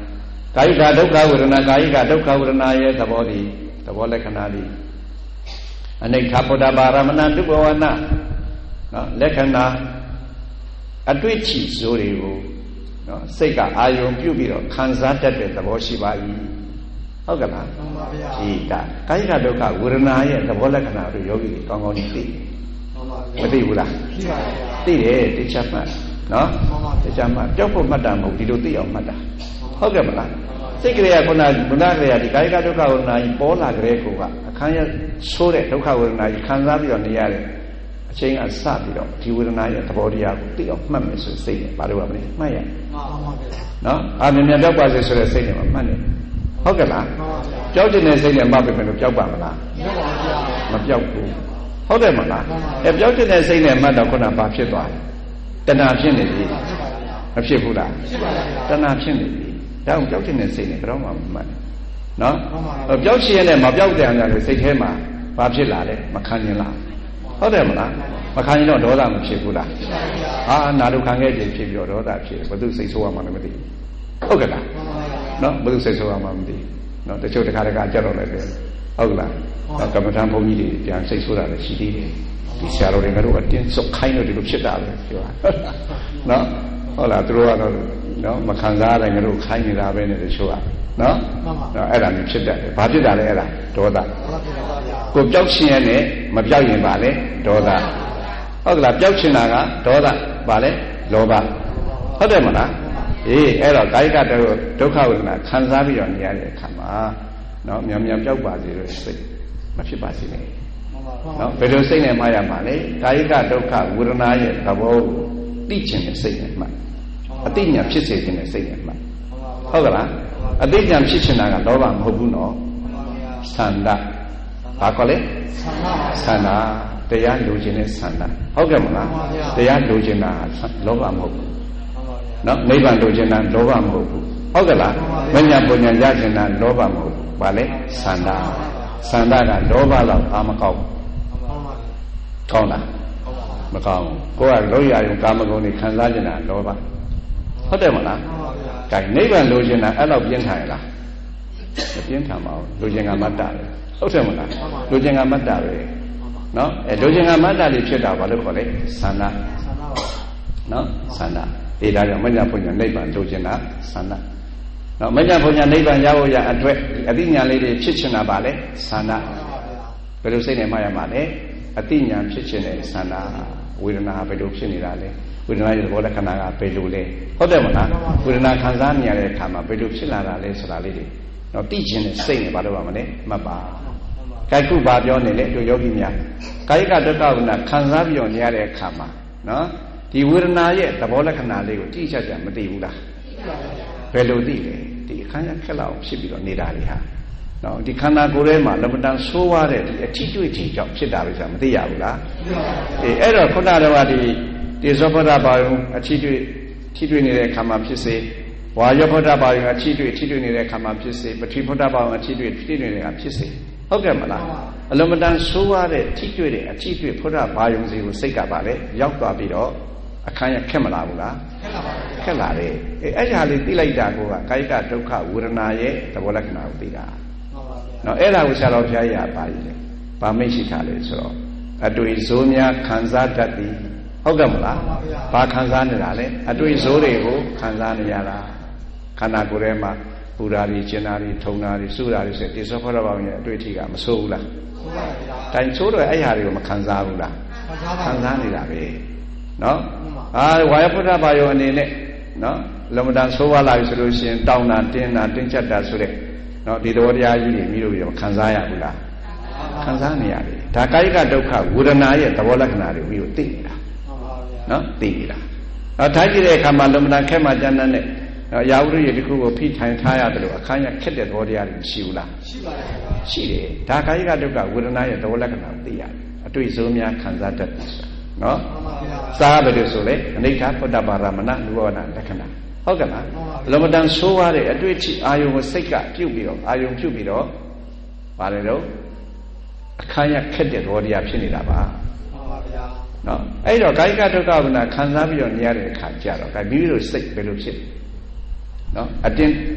ကာယကဒုက္ခဝေဒနာကာယကဒုက္ခဝေဒနာရဲ့သဘောဒီသဘောလက္ခဏာဒီအနိဋ္ဌဗုဒ္ဓဘာရမဏတုဘဝနာနော်လက္ခဏာအတွေ့အထိဇိုးတွေကိုနော်စိတ်ကအာယုံပြုတ်ပြီးတော့ခံစားတတ်တဲ့သဘောရှိပါ၏ဟုတ်ကလားမှန်ပါဗျာဒီဒါကာယကဒုက္ခဝေဒနာရဲ့သဘောလက္ခဏာတို့ယောဂီတွေကောင်းကောင်းသိတယ်မသိဘူးလားသိပါဗျာသိတယ်သိချမှတ်နော်သိချမှတ်ကြောက်ဖို့မှတ်တာမဟုတ်ဒီလိုသိအောင်မှတ်တာဟုတ်ကဲ့မလားစိတ်ကလေးကခုနဘုရားကလေးကဒီကာယကဒုက္ခဝေဒနာကြီးပေါ်လာကြတဲ့ကိုကအခန်းရဆိုးတဲ့ဒုက္ခဝေဒနာကြီးခံစားပြီးတော့နေရတဲ့အချိန်ကစပြီးတော့ဒီဝေဒနာရဲ့သဘောတရားကိုသိအောင်မှတ်မယ်ဆိုစိတ်နဲ့ဘာလို့ပါမလဲမှတ်ရနော်အာမြင်မြင်ပြောက်ပါစေဆိုတဲ့စိတ်နဲ့မှတ်တယ်ဟုတ်ကဲ့လားကြောက်တဲ့စိတ်နဲ့မှတ်ပြီလို့ပြောက်ပါမလားမပြောက်ဘူးဟုတ်တယ်မလားပြောက်တဲ့စိတ်နဲ့မှတ်တော့ခုနဘာဖြစ်သွားလဲတဏှာဖြစ်နေပြီမဖြစ်ဘူးလားတဏှာဖြစ်နေပြီဒါအောင်ပြောက်တဲ့စိတ်နဲ့ဘယ်တော့မှမမှတ်နော်ပြောက်ချင်ရတဲ့မပြောက်တဲ့အနေနဲ့စိတ်ထဲမှာဘာဖြစ်လာလဲမခံရင်လားဟုတ်တယ်မလားမခံရင်တော့ဒေါသမဖြစ်ဘူးလားဟာနာတို့ခံခဲ့ခြင်းဖြစ်ပြီးတော့ဒေါသဖြစ်ဘယ်သူစိတ်ဆိုးရမှလည်းမသိဘူးဟုတ်ကဲ့လားနော်ဘယ်သူစိတ်ဆိုးရမှမသိဘူးနော်တချို့တခါတခါကြောက်တော့လည်းဟုတ်လားကမ္မထံဘုန်းကြီးတွေပြန်စိတ်ဆိုးတာလည်းရှိသေးတယ်ဒီဆရာတော်တွေကတော့အတင်းစုတ်ခိုင်းလို့ဒီလိုဖြစ်တာပဲပြောတာနော်ဟုတ်လားသူတို့ကတော့နော်မခံစားရတဲ့ငါတို့ခိုင်းနေတာပဲနဲ့တချို့ကနော်အဲ့ဒါမျိုးဖြစ်တတ်တယ်ဘာဖြစ်တာလဲအဲ့ဒါဒေါသကိုပြောက်ရှင်ရနဲ့မပြောက်ရင်ပါလေဒေါသဟုတ်ကလားပြောက်ရှင်တာကဒေါသပါလေလောဘဟုတ်တယ်မလားအေးအဲ့တော့ကာယကဒုက္ခဝေဒနာခံစားပြီးတော့နေရတဲ့အခါမှာနော်မြန်မြန်ပြောက်ပါစေလို့စိတ်မဖြစ်ပါစေနဲ့နော်ဘယ်လိုစိတ်နဲ့မှရမှာလဲကာယကဒုက္ခဝေဒနာရဲ့သဘောကိုသိချင်တဲ့စိတ်နဲ့မှအသိဉာဏ်ဖြစ်စေခြင်းနဲ့စိတ်နဲ့မှဟုတ်ကလားအသိဉာဏ်ဖြစ်ချင်တာကလောဘမဟုတ်ဘူးနော်သန္တာဘာခေါ်လဲသန္တာတရားလိုချင်တဲ့သန္တာဟုတ်ကဲ့မလားတရားလိုချင်တာလောဘမဟုတ်ဘူးနော်နိဗ္ဗာန်လိုချင်တာလောဘမဟုတ်ဘူးဟုတ်ကဲ့လားမညာပညာရချင်တာလောဘမဟုတ်ဘူးဘာလဲသန္တာသန္တာကလောဘလောက်အာမကောင်းကောင်းလားမကောင်းကိုယ်ကလောရယုံကာမဂုဏ်တွေခံစားနေတာလောဘဟုတ်တယ်မလားကဲနိဗ္ဗာန်လိုချင်တာအဲ့လောက်ပြင်းထန်ရလားမပြင်းထန်ပါဘူးလိုချင်ကမတ္တပဲဟုတ်တယ်မလားလိုချင်ကမတ္တပဲနော်လိုချင်ကမတ္တလေးဖြစ်တာဘာလို့ခေါ်လဲသန္တာနော်သန္တာအေးဒါကြောင့်မညာဘုညာနိဗ္ဗာန်လိုချင်တာသန္တာနော်မညာဘုညာနိဗ္ဗာန်ရဖို့ရအတွက်အသိဉာဏ်လေးတွေဖြစ်ချင်တာပါလေသန္တာဘယ်လိုစိတ်နဲ့မှရမှာလဲအသိဉာဏ်ဖြစ်ချင်တဲ့သန္တာဝေဒနာဘယ်လိုဖြစ်နေတာလဲဝေဒနာရဲ့သဘောလက္ခဏာကဘယ်လိုလဲဟုတ်တယ်မလားဝေဒနာခံစားနေရတဲ့အခါမှာဘယ်လိုဖြစ်လာတာလဲဆိုတာလေးတွေတော့သိချင်တဲ့စိတ်နဲ့ဘာလို့ပါမလဲမှတ်ပါကာယကုဘာပြောနေလဲတို့ယောဂီများကာယကဒုက္ခဝေဒနာခံစားပြီးတော့နေရတဲ့အခါမှာနော်ဒီဝေဒနာရဲ့သဘောလက္ခဏာလေးကိုတိကျကျမသိဘူးလားဘယ်လိုသိလဲဒီအခါရခက်လောက်ဖြစ်ပြီးတော့နေတာလေဟာနော်ဒီခန္ဓာကိုယ်ထဲမှာလမတန်ဆိုးွားတဲ့ဒီအထီးတွေ့ခြင်းကြောင့်ဖြစ်တာလို့ဆိုတာမသိရဘူးလားအေးအဲ့တော့ခုနကတော့ဒီဇောဖဒဘာယုံအထီးတွေ့နေတဲ့အခါမှာဖြစ်စေဝါယောဖဒဘာယုံအထီးတွေ့နေတဲ့အခါမှာဖြစ်စေပထဝီဖဒဘာယုံအထီးတွေ့နေတဲ့အခါဖြစ်စေဟုတ်ကဲ့မလားအလမတန်ဆိုးွားတဲ့ထီးတွေ့တဲ့အထီးတွေ့ဖဒဘာယုံစီကိုစိတ်ကပါလေရောက်သွားပြီးတော့အခန်းရခက်မလာဘူးလားခက်လာတယ်အေးအဲ့ဒီဟာလေးသိလိုက်တာကိုကကာယကဒုက္ခဝေဒနာရဲ့သဘောလက္ခဏာကိုသိတာနော်အဲ့ဒါကိုဆရာတော်ဘုရားကြီးကပါကြီးတယ်ဗာမိတ်ရှိထားလေဆိုတော့အတွေ့ဇိုးများခံစားတတ်သည်ဟုတ်ကဲ့မလားဘာခံစားနေတာလဲအတွေ့ဇိုးတွေကိုခံစားနေရတာခန္ဓာကိုယ်ထဲမှာပူတာတွေကျင်တာတွေထုံတာတွေစုတာတွေဆိုတိသောဖရဘောင်ရဲ့အတွေ့အထိကမဆိုးဘူးလားဆိုးပါဗျာတိုင်းဆိုးတော့အဲ့ဟာတွေကိုမခံစားဘူးလားခံစားနေတာပဲနော်ဝါယဖုဒ္ဓဘာယောအနေနဲ့နော်လမတန်ဆိုးဝါလာပြီဆိုလို့ရှိရင်တောင်းတာတင်းချက်တာဆိုတဲ့နော်ဒီတော်တရားကြီးတွေမိလို့ရခံစားရဘူးလားခံစားနေရတယ်ဒါကာယကဒုက္ခဝေဒနာရဲ့သဘောလက္ခဏာတွေပြီးတော့သိနေတာနော်သိနေတာထားကြည့်တဲ့အခါမှာလမတန်ခက်မှကျမ်းတဲ့ရာဟုရိယဒီခုကိုဖိထိုင်ထားရတယ်လို့အခါရခက်တဲ့သဘောတရားတွေရှိဘူးလားရှိပါတယ်ရှိတယ်ဒါကာယကဒုက္ခဝေဒနာရဲ့သဘောလက္ခဏာကိုသိရတယ်အတွေ့အကြုံများခံစားတတ်တယ်ဆိုတာနော်စားပဲလို့ဆိုလေအနိဋ္ဌဖုဒ္ဓဘာရမဏလူဝနာလက္ခဏာဟုတ်ကဲ့လားလမတန်ဆိုးရတဲ့အတွေ့အထိအာယုံကိုစိတ်ကပြုတ်ပြီးတော့အာယုံပြုတ်ပြီးတော့ဗါလေတော့အခါရခက်တဲ့သဘောတရားဖြစ်နေတာပါဟုတ်ပါဗျာနော်အဲ့တော့ကာယကဒုက္ခဝေဒနာခံစားပြီးတော့နေရတဲ့အခါကျတော့မိမိတို့စိတ်ဘယ်လိုဖြစ်နော်အတင်း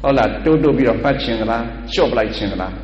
ဟုတ်လားတိုးပြီးတော့မှတ်ခြင်းကလားလျှော့ပလိုက်ခြင်းကလား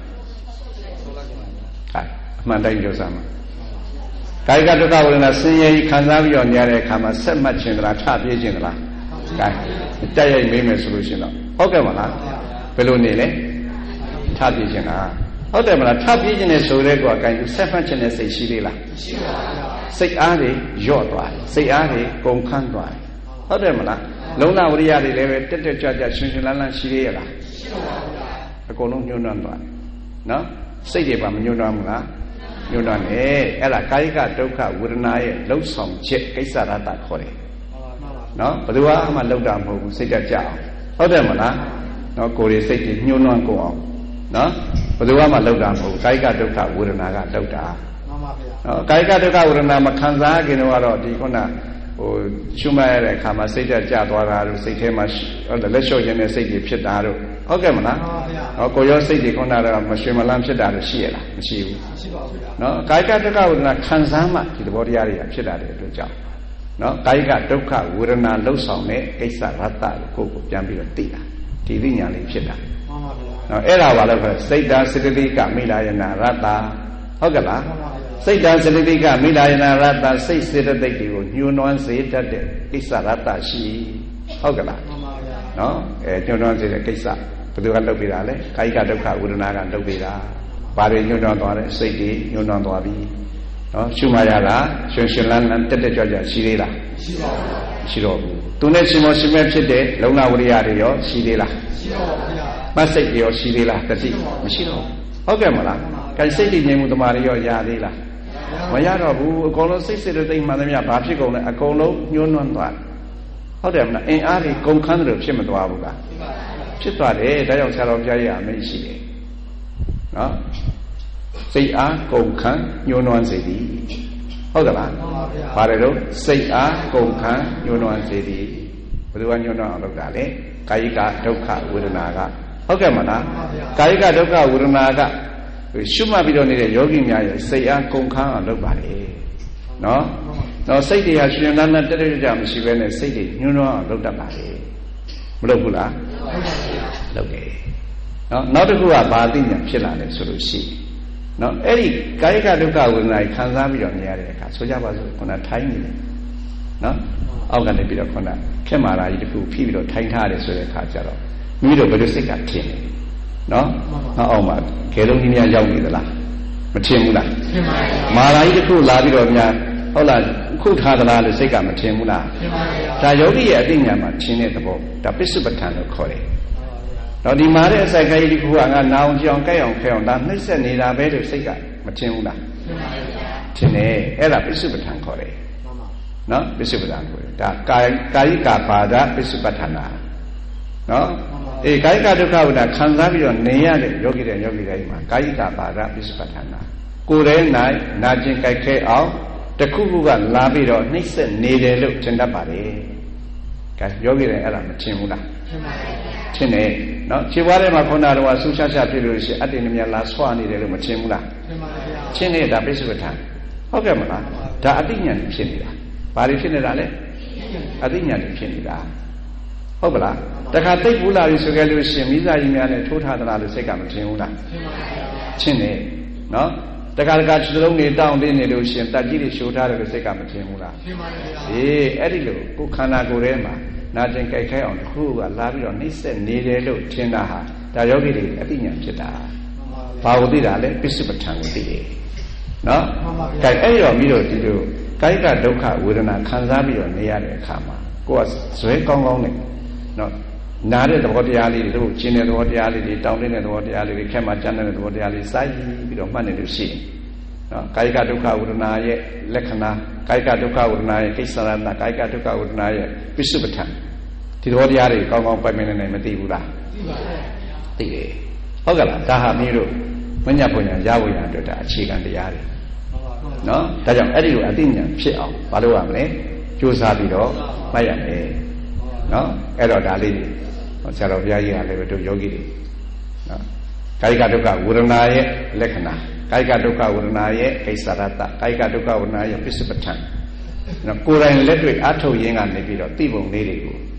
ဟာအမှန်တိုင်းပြောစမ်းပါကာယကဒုက္ခဝေဒနာဆင်းရဲခံစားပြီးတော့ညတဲ့အခါမှာဆက်မှတ်ခြင်းကလားထပြေးခြင်းကလားကဲတိုက်ရိုက်မေးမယ်ဆိုလို့ရှိရင်တော့ဟုတ်ကဲ့မလားဘယ်လိုနေလဲထပြေးခြင်းလားဟုတ်တယ်မလားထပြေးခြင်းနဲ့ဆိုတဲ့ကောအကိုင်းဆက်မှတ်ခြင်းနဲ့စိတ်ရှိသေးလားရှိပါဘူးစိတ်အားတွေညော့သွားတယ်စိတ်အားတွေကုန်ခန်းသွားတယ်ဟုတ်တယ်မလားလုံလဝရိယတွေလည်းပဲတက်တက်ကြွကြွရှင်ရှင်လန်းလန်းရှိသေးရလားရှိပါဘူးအကုန်လုံးညှိုးနှွမ်းသွားတယ်နော်စိတ်တွေပါမညှိုးနှွမ်းဘူးလားညှိုးနှွမ်းတယ်အဲ့ဒါကာယကဒုက္ခဝေဒနာရဲ့လှုပ်ဆောင်ချက်ကိစ္စရတခေါ်တယ်နော်ဘယ်သူမှလှုပ်တာမဟုတ်ဘူးစိတ်ကြကြအောင်ဟုတ်တယ်မလားနော်ကိုယ်ရဲ့စိတ်တွေညှိုးနှွမ်းကုန်အောင်နော်ဘယ်သူမှလှုပ်တာမဟုတ်ဘူးကာယကဒုက္ခဝေဒနာကလှုပ်တာမှန်ပါဗျာနော်ကာယကဒုက္ခဝေဒနာမခံစားခင်တော့ဒီခုနရှုမှတ်ရတဲ့အခါမှာစိတ်ဓာတ်ကျသွားတာတို့စိတ်ထဲမှာလက်လျှော့ခြင်းနဲ့စိတ်တွေဖြစ်တာတို့ဟုတ်ကဲ့မလားဟောကိုရောစိတ်တွေခုနကတော့မရွှေမလန်းဖြစ်တာတို့ရှိရလားမရှိဘူးရှိပါဘူးဗျာနော်ကာယကဒုက္ခဝေဒနာခံစားမှဒီသဘောတရားတွေကဖြစ်တာတဲ့အတွက်ကြောင့်နော်ကာယကဒုက္ခဝေဒနာလှုပ်ဆောင်တဲ့ကိစ္စရတ္တကိုကိုပြန်ပြီးတော့သိတာဒီသိညာလေးဖြစ်တာမှန်ပါဗျာနော်အဲ့ဒါပါလို့ဆိုစိတ်ဓာတ်စေတသိကမိလာယနာရတ္တဟုတ်ကဲ့လားစိတ်ဓာတ်စေတသိကမိလာယနာရတ္တစိတ်စေတသိက်တွေကိုညှိုးနှွမ်းစေတတ်တဲ့ကိစ္စရတ္တရှိဟုတ်ကဲ့လားနော်ညှိုးနှွမ်းစေတဲ့ကိစ္စဘယ်သူကလုပ်ပေးတာလဲကာယကဒုက္ခဝေဒနာကလုပ်ပေးတာဘာတွေညှိုးနှွမ်းသွားလဲစိတ်တွေညှိုးနှွမ်းသွားပြီနော်ရှုမှရတာရှင်ရှင်လန်းလန်းတက်တက်ကြွကြွရှိသေးလားရှိပါဘူးရှိတော့ဘူးသူနဲ့ရှင်မောရှင်မဲ့ဖြစ်တဲ့လုံလဝရိယတွေရောရှိသေးလားရှိပါဘူးဗျာမစိတ်တွေရောရှိသေးလားတတိမရှိတော့ဟုတ်ကဲ့မလားကဲစိတ်တည်ငြိမ်မှုတမာတွေရောရသေးလားမရတော့ဘူးအကုန်လုံးစိတ်စေတသိက်မှန်သမျှဘာဖြစ်ကုန်လဲအကုန်လုံးညှိုးနှွမ်းသွားဟုတ်တယ်မလားအင်အားတွေကုန်ခန်းတယ်ဖြစ်မသွားဘူးလားဖြစ်သွားတယ်ဒါကြောင့်ဆရာတော်ဘုရားကြီးအမိန့်ရှိတယ်နော်စိတ်အားကုန်ခန်းညှိုးနှွမ်းစေသည်ဟုတ်ကဲ့လားပါတယ်တော့စိတ်အားကုန်ခန်းညှိုးနှွမ်းစေသည်ဘယ်သူကညှိုးနှွမ်းအောင်လုပ်တာလဲကာယကဒုက္ခဝေဒနာကဟုတ်ကဲ့မလားကာယကဒုက္ခဝေဒနာကရှုမှတ်ပြီးတော့နေတဲ့ယောဂီများရဲ့စိတ်အားကုန်ခန်းအောင်လုပ်ပါလေနော်တော့စိတ်တွေဟာရှင်လန်းလန်းတက်တက်ကြမရှိဘဲနဲ့စိတ်တွေညှိုးနှွမ်းအောင်လုပ်တတ်ပါလေမလုပ်ဘူးလားလုပ်တယ်နော်နောက်တစ်ခုကဘာသိညာဖြစ်လာလဲဆိုလို့ရှိရင်နော်အဲ့ဒီကာယကဒုက္ခဝေဒနာခံစားပြီးတော့နေရတဲ့အခါဆိုကြပါစို့ခုနထိုင်းနေတယ်နော်အောက်ကနေပြီးတော့ခုနခက်မာရာကြီးတစ်ခုဖိပြီးတော့ထိုင်းထားတယ်ဆိုတဲ့အခါကျတော့မိတို့ဘယ်လိုစိတ်ကထင်လဲနော်အောက်မှာခဲလုံးကြီးများရောက်နေသလားမထင်ဘူးလားထင်ပါဘူးမာရာကြီးတစ်ခုလာပြီးတော့များဟုတ်လားခုထားသလားလို့စိတ်ကမထင်ဘူးလားထင်ပါဘူးဒါယောဂီရဲ့အသိဉာဏ်မှာထင်တဲ့သဘောဒါပစ္စုပ္ပန်လို့ခေါ်တယ်တော့ဒီမာတဲ့အစိုက်ကြီးတစ်ခုကငါနာအောင်ကြောင်ကြိုက်အောင်ခဲအောင်ဒါနှိမ့်ဆက်နေတာပဲလို့စိတ်ကမထင်ဘူးလားထင်တယ်အဲ့ဒါပစ္စုပ္ပန်ခေါ်တယ်နော်ပစ္စုပ္ပန်ခေါ်တယ်ဒါကာယကပါဒပစ္စုပ္ပန်နာနော်အေးကာယကဒုက္ခဝိဒခံစားပြီးတော့နေရတဲ့ယောဂီတိုင်းမှာကာယကပါဒပစ္စုပ္ပန်နာကိုယ်တည်း၌နာကျင်ကြိုက်ခဲအောင်တခုခုကလာပြီးတော့နှိမ့်ဆက်နေတယ်လို့ထင်တတ်ပါလေကဲယောဂီတိုင်းအဲ့ဒါမထင်ဘူးလားထင်ပါဘူးထင်တယ်နော်ခြေပွားထဲမှာခုနကတော့ဆူရှားရှားဖြစ်လို့ရှိရင်အတ္တနမြလာဆွနေတယ်လို့မထင်ဘူးလားထင်ပါဗျာထင်နေတာပစ္စုပ္ပန်ဟုတ်ကဲ့မလားဒါအတိညာဉ်ဖြစ်နေတာဘာတွေဖြစ်နေတာလဲအတိညာဉ်ဖြစ်နေတာဟုတ်ပလားတခါသိပ်ဘူးလာပြီဆိုကြလို့ရှိရင်မိသားကြီးများနဲ့ထိုးထားသလားလို့စိတ်ကမထင်ဘူးလားထင်ပါဗျာထင်တယ်နော်တခါခြေလုံးတွေတောင်းတင်းနေလို့ရှိရင်တက်ကြီးတွေရှိုးထားတယ်လို့စိတ်ကမထင်ဘူးလားထင်ပါဗျာအေးအဲ့ဒီလိုကိုယ်ခန္ဓာကိုယ်ထဲမှာနာကျင်ကြိုက်ခဲအောင်တစ်ခုကလာပြီးတော့နှိမ့်ဆက်နေတယ်လို့ထင်တာဟာဒါယောဂီတွေအသိဉာဏ်ဖြစ်တာဘာကိုသိတာလဲပစ္စုပ္ပန်ကိုသိတယ်နော်ကဲအဲ့တော့ပြီးတော့ဒီလိုကာယကဒုက္ခဝေဒနာခံစားပြီးတော့နေရတဲ့အခါမှာကိုယ်ကဇွဲကောင်းကောင်းနဲ့နော်နားတဲ့သဘောတရားလေးတွေတို့ကျင်တဲ့သဘောတရားလေးတွေတောင်းတဲ့သဘောတရားလေးတွေခက်မှကြမ်းတဲ့သဘောတရားလေးစိုက်ပြီးတော့မှတ်နေလို့ရှိရင်နော်ကာယကဒုက္ခဝေဒနာရဲ့လက္ခဏာကာယကဒုက္ခဝေဒနာရဲ့ကိစ္စရဏကာယကဒုက္ခဝေဒနာရဲ့ပစ္စုပ္ပန်ဒီသဘောတရားတွေကောင်းကောင်းပိုင်ပိုင်နိုင်မသိဘူးလားသိပါဘူးသိတယ်ဟုတ်ကဲ့လားဒါဟာမင်းတို့မညတ်ပုံညာရဝိညာအတွက်ဒါအခြေခံတရားတွေနော်ဒါကြောင့်အဲ့ဒီလိုအသိဉာဏ်ဖြစ်အောင်မလုပ်ရမလဲကြိုးစားပြီးတော့မှတ်ရမယ်နော်အဲ့တော့ဒါလေးဆရာတော်ဘုရားကြီးကလည်းတို့ယောဂီတွေနော်ကာယကဒုက္ခဝေဒနာရဲ့လက္ခဏာကာယကဒုက္ခဝေဒနာရဲ့ကိစ္စရတ္တကာယကဒုက္ခဝေဒနာရဲ့ပစ္စုပ္ပန်နော်ကိုယ်တိုင်လက်တွေ့အထုတ်ရင်းကနေပြီးတော့သိပုံလေးတွေကို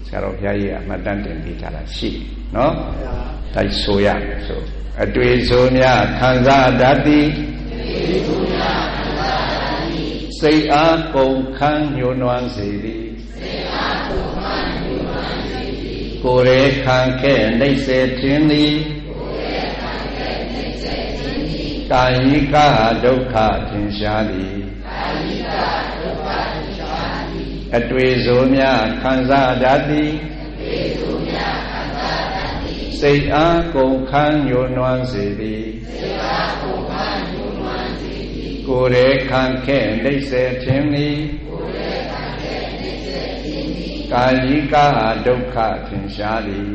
ဆရာတော်ဘုရားကြီးကအမှတ်တမ်းတင်ပေးထားတာရှိနော်တိုက်ဆိုရမယ်ဆိုအတွေ့ဆိုများခံစားတတ်သည်စိတ်အားကုန်ခန်းညှိုးနွမ်းစေသည်ကိုယ်ရေခံခဲ့နှိမ့်စေခြင်းသည်ကာယိကဒုက္ခထင်ရှားသည်အတွေ့ဆိုများခံစားတတ်သည်စိတ်အားကုန်ခန်းညှိုးနွမ်းစေသည်ကိုယ်ရေခံခဲ့နှိမ့်စေခြင်းသည်ကာယိကဒုက္ခထင်ရှားသည်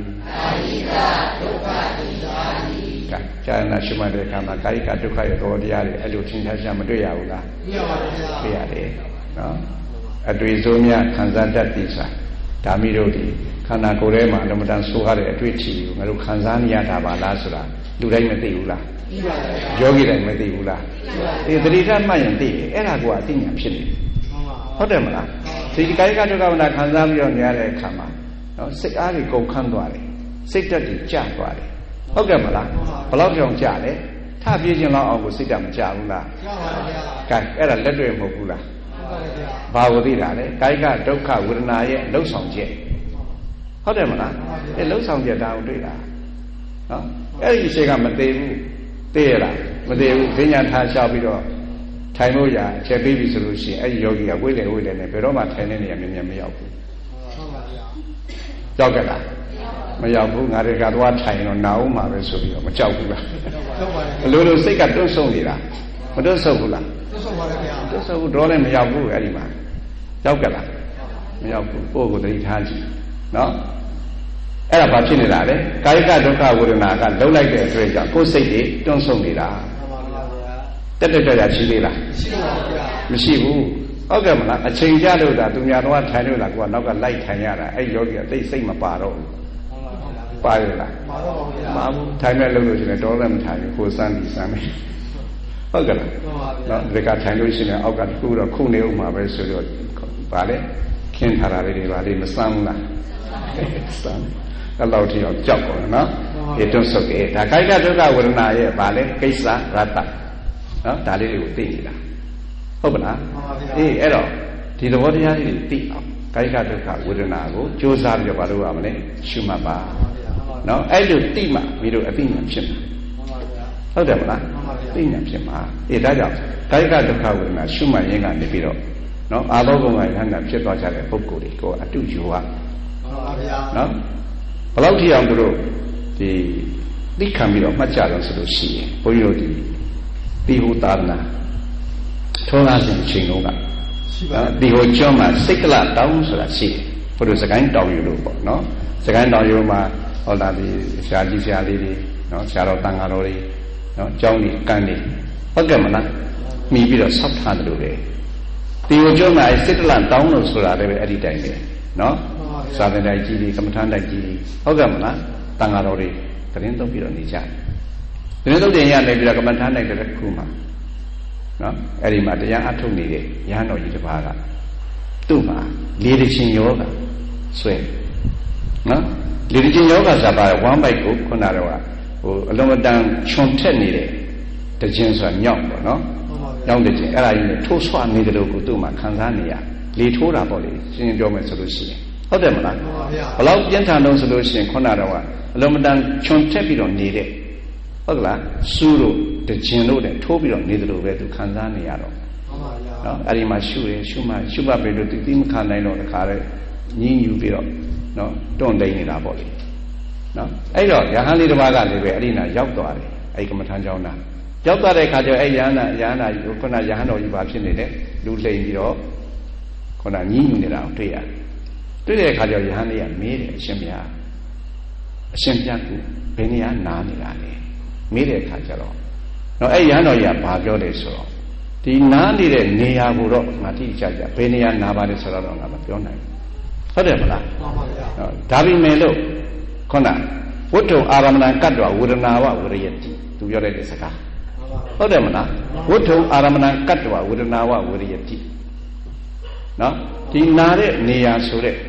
ကျမ်းနာရှိမှတဲ့အခါမှာကာယိကဒုက္ခရဲ့သဘောတရားတွေအဲ့လိုထင်ရှားမတွေ့ရဘူးလားတွေ့ရတယ်နော်အတွေ့ဆိုများခံစားတတ်သည်ဆိုတာဒါမိတို့ဒီခန္ဓာကိုယ်ထဲမှာအလုံးမတန်ဆိုးရတဲ့အတွေ့အထိကိုငါတို့ခံစားနေရတာပါလားဆိုတာလူတိုင်းမသိဘူးလားယောဂီတိုင်းမသိဘူးလားဒီသတိထားမှတ်ရင်သိတယ်အဲ့ဒါကအသိဉာဏ်ဖြစ်နေတယ်ဟုတ်တယ်မလားဒီကာယကဒုက္ခဝနာခံစားပြီးတော့နေရတဲ့အခါမှာနော်စိတ်အားတွေကုန်ခန်းသွားတယ်စိတ်ဓာတ်တွေကျသွားတယ်ဟုတ်ကဲ့မလားဘယ်လောက်ကြောင်ကျလဲထပြေးခြင်းလောက်အောင်ကိုစိတ်ဓာတ်မကျဘူးလားကျပါပါဗျာကဲအဲ့ဒါလက်တွေ့မဟုတ်ဘူးလားဘာကိုသိတာလဲကာယကဒုက္ခဝေဒနာရဲ့လှုပ်ဆောင်ချက်ဟုတ်တယ်မလားအဲလှုပ်ဆောင်ချက်ဒါကိုတွေ့တာနော်အဲ့ဒီအချိန်ကမသေးဘူးသိရလားမသေးဘူးဈဉ္ညာထားလျှောက်ပြီးတော့ထိုင်လို့ရအချက်ပြီးပြီဆိုလို့ရှိရင်အဲ့ဒီယောဂီကဝိလေနဲ့ဘယ်တော့မှထိုင်နေနေရမြင်မြင်မရောက်ဘူးဟုတ်ပါဗျာကြောက်ကြလားမရောက်ဘူးငါတွေကသွားထိုင်တော့နာဦးမှာပဲဆိုပြီးတော့မကြောက်ဘူးလားကြောက်ပါဘူးလိုလိုစိတ်ကတွန့်ဆုံနေတာမတွန့်ဆုံဘူးလားတွန့်ဆုံပါလေဗျာတွန့်ဆုံဘူးတော့လည်းမရောက်ဘူးအဲ့ဒီမှာကြောက်ကြလားမရောက်ဘူးကိုယ့်ကိုယ်သတိထားကြည့်နော်အဲ့ဒါဘာဖြစ်နေတာလဲကာယကဒုက္ခဝေဒနာကလုံးလိုက်တဲ့အတွက်ကြောင့်ကိုယ်စိတ်တွေတွန့်ဆုံနေတာတက်ကြရရှိသေးလားရှိပါဘူးဗျာမရှိဘူးဟုတ်ကဲ့မလားအချိန်ကြလို့ဒါသူများတော့ထိုင်လို့လားကိုကနောက်ကလိုက်ထိုင်ရတာအဲ့ယောဂီကသိစိတ်မပါတော့ဘူးပါရလားပါတော့ပါဗျာမဘူးထိုင်မဲ့လို့ရှိရင်တော်လည်းမထိုင်ဘူးကိုစမ်းပြီးစမ်းမယ်ဟုတ်ကဲ့လားနော်ဒီကထိုင်လို့ရှိရင်အောက်ကတခုတော့ခုနေဦးမှာပဲဆိုတော့ဗာလေခင်းထားတာလေးတွေဗာလေမစမ်းဘူးလားစမ်းအဲ့လောက်ထိအောင်ကြောက်ပါနော်ဒီတွန့်ဆုတ်တယ်ဒါကာယကဒုက္ခဝေဒနာရဲ့ဗာလေကိစ္စရတ္တနော်ဒါလေးတွေကိုသိနေတာဟုတ်ပါလားအေးအဲ့တော့ဒီသဘောတရားလေးတွေသိအောင်ကာယကဒုက္ခဝေဒနာကိုကြိုးစားပြီးတော့ဘာလို့ရမလဲရှုမှတ်ပါနော်အဲ့လိုသိမှပြီးတော့အသိဉာဏ်ဖြစ်မှာဟုတ်တယ်မလားသိဉာဏ်ဖြစ်မှာအေးဒါကြောင့်ကာယကဒုက္ခဝေဒနာရှုမှတ်ရင်းကနေပြီးတော့နော်အာလောကုံကယန္တာဖြစ်သွားကြတဲ့ပုဂ္ဂိုလ်တွေကိုအတုယူပါနော်ဘယ်လောက်ထိအောင်တို့ဒီသိခံပြီးတော့မှတ်ကြတော့ဆိုလို့ရှိရင်ဘုန်းကြီးတို့ဒီတိဟုသာနာထောနာစဉ်အချိန်လုံးကရှိပါဒီဟိုကျွန်းမှာစိတ်ကလတောင်းဆိုတာရှိတယ်ဘုရားစကိုင်းတောင်ယူလို့ပေါ့နော်စကိုင်းတောင်ယူမှာဟောတာဒီဆရာကြီးဆရာလေးတွေနော်ဆရာတော်တန်ဃာတော်တွေနော်ကျောင်းကြီးကန်းတွေဟုတ်ကဲ့မလားမိပြီးတော့ဆောက်ထားတယ်လို့လေဒီဟိုကျွန်းမှာစိတ်ကလတောင်းလို့ဆိုတာလည်းပဲအဲ့ဒီတိုင်းပဲနော်စာသင်တိုက်ကြီးတွေကမ္မထမ်းတိုက်ကြီးဟုတ်ကဲ့မလားတန်ဃာတော်တွေသတင်းသုံးပြီးတော့နေကြတယ်သတင်းသုံးတင်ရနေပြီးတော့ကမ္မထမ်းတိုက်တဲ့ခုမှာနော်အဲ့ဒီမှာတရားအထုတ်နေတဲ့ရဟန်းတော်ကြီးတစ်ပါးကသူ့မှာလေတချင်ယောဂဆွဲနော်လေတချင်ယောဂဆိုတာပါဝမ်းပိုက်ကိုခုနတော့ဟိုအလုံးမတန်ခြုံထက်နေတဲ့တချင်ဆိုတာညောင်းပေါ့နော်ညောင်းတချင်အဲ့ဒါကြီးနဲ့ထိုးဆွနေတယ်လို့ကိုသူ့မှာခံစားနေရလေထိုးတာပေါ့လေရှင်းရှင်းပြောမယ်ဆိုလို့ရှိရင်ဟုတ်တယ်မလားဘယ်လောက်ပြင်းထန်တော့ဆိုလို့ရှိရင်ခုနတော့အလုံးမတန်ခြုံထက်ပြီးတော့နေတဲ့ဟုတ်ကလားစူးလို့တကျင်လို့နဲ့ထိုးပြီးတော့နေတယ်လို့ပဲသူခံစားနေရတော့နော်အဲ့ဒီမှာရှုရရှုမှပဲလို့သူသိမခံနိုင်တော့တခါလဲညင်းယူပြီးတော့နော်တွန့်တိန်နေတာပေါ့လေနော်အဲ့တော့ရဟန်းလေးတစ်ပါးကလည်းပဲအဲ့ဒီနာရောက်သွားတယ်အဲ့ဒီကမ္မထမ်းကျောင်းသားရောက်သွားတဲ့အခါကျအဲ့ရဟန်းကြီးကိုခုနရဟန်းတော်ကြီးပါဖြစ်နေတယ်လူလှိမ်ပြီးတော့ခုနညင်းယူနေတာကိုတွေ့ရတယ်တွေ့တဲ့အခါကျရဟန်းလေးကမေးတယ်အရှင်ဘုရားအရှင်ဘုရားကဘယ်နေရာနားနေတာလဲမေးတဲ့အခါကျတော့နော်အဲ့ရဟန်းတော်ကြီးကဘာပြောတယ်ဆိုတော့ဒီနားနေတဲ့နေရာကိုတော့ငါတိကျကျဘယ်နေရာနားပါလဲဆိုတော့ငါမပြောနိုင်ဘူးဟုတ်တယ်မလားမှန်ပါဗျာဒါပေမဲ့လို့ခုနဝတ္ထုအာရမဏကတ္တဝဝေဒနာဝဝရယတိသူပြောတဲ့စကားဟုတ်တယ်မလားဝတ္ထုအာရမဏကတ္တဝဝေဒနာဝဝရယတိနော်ဒီနာတဲ့နေရာဆိုတဲ့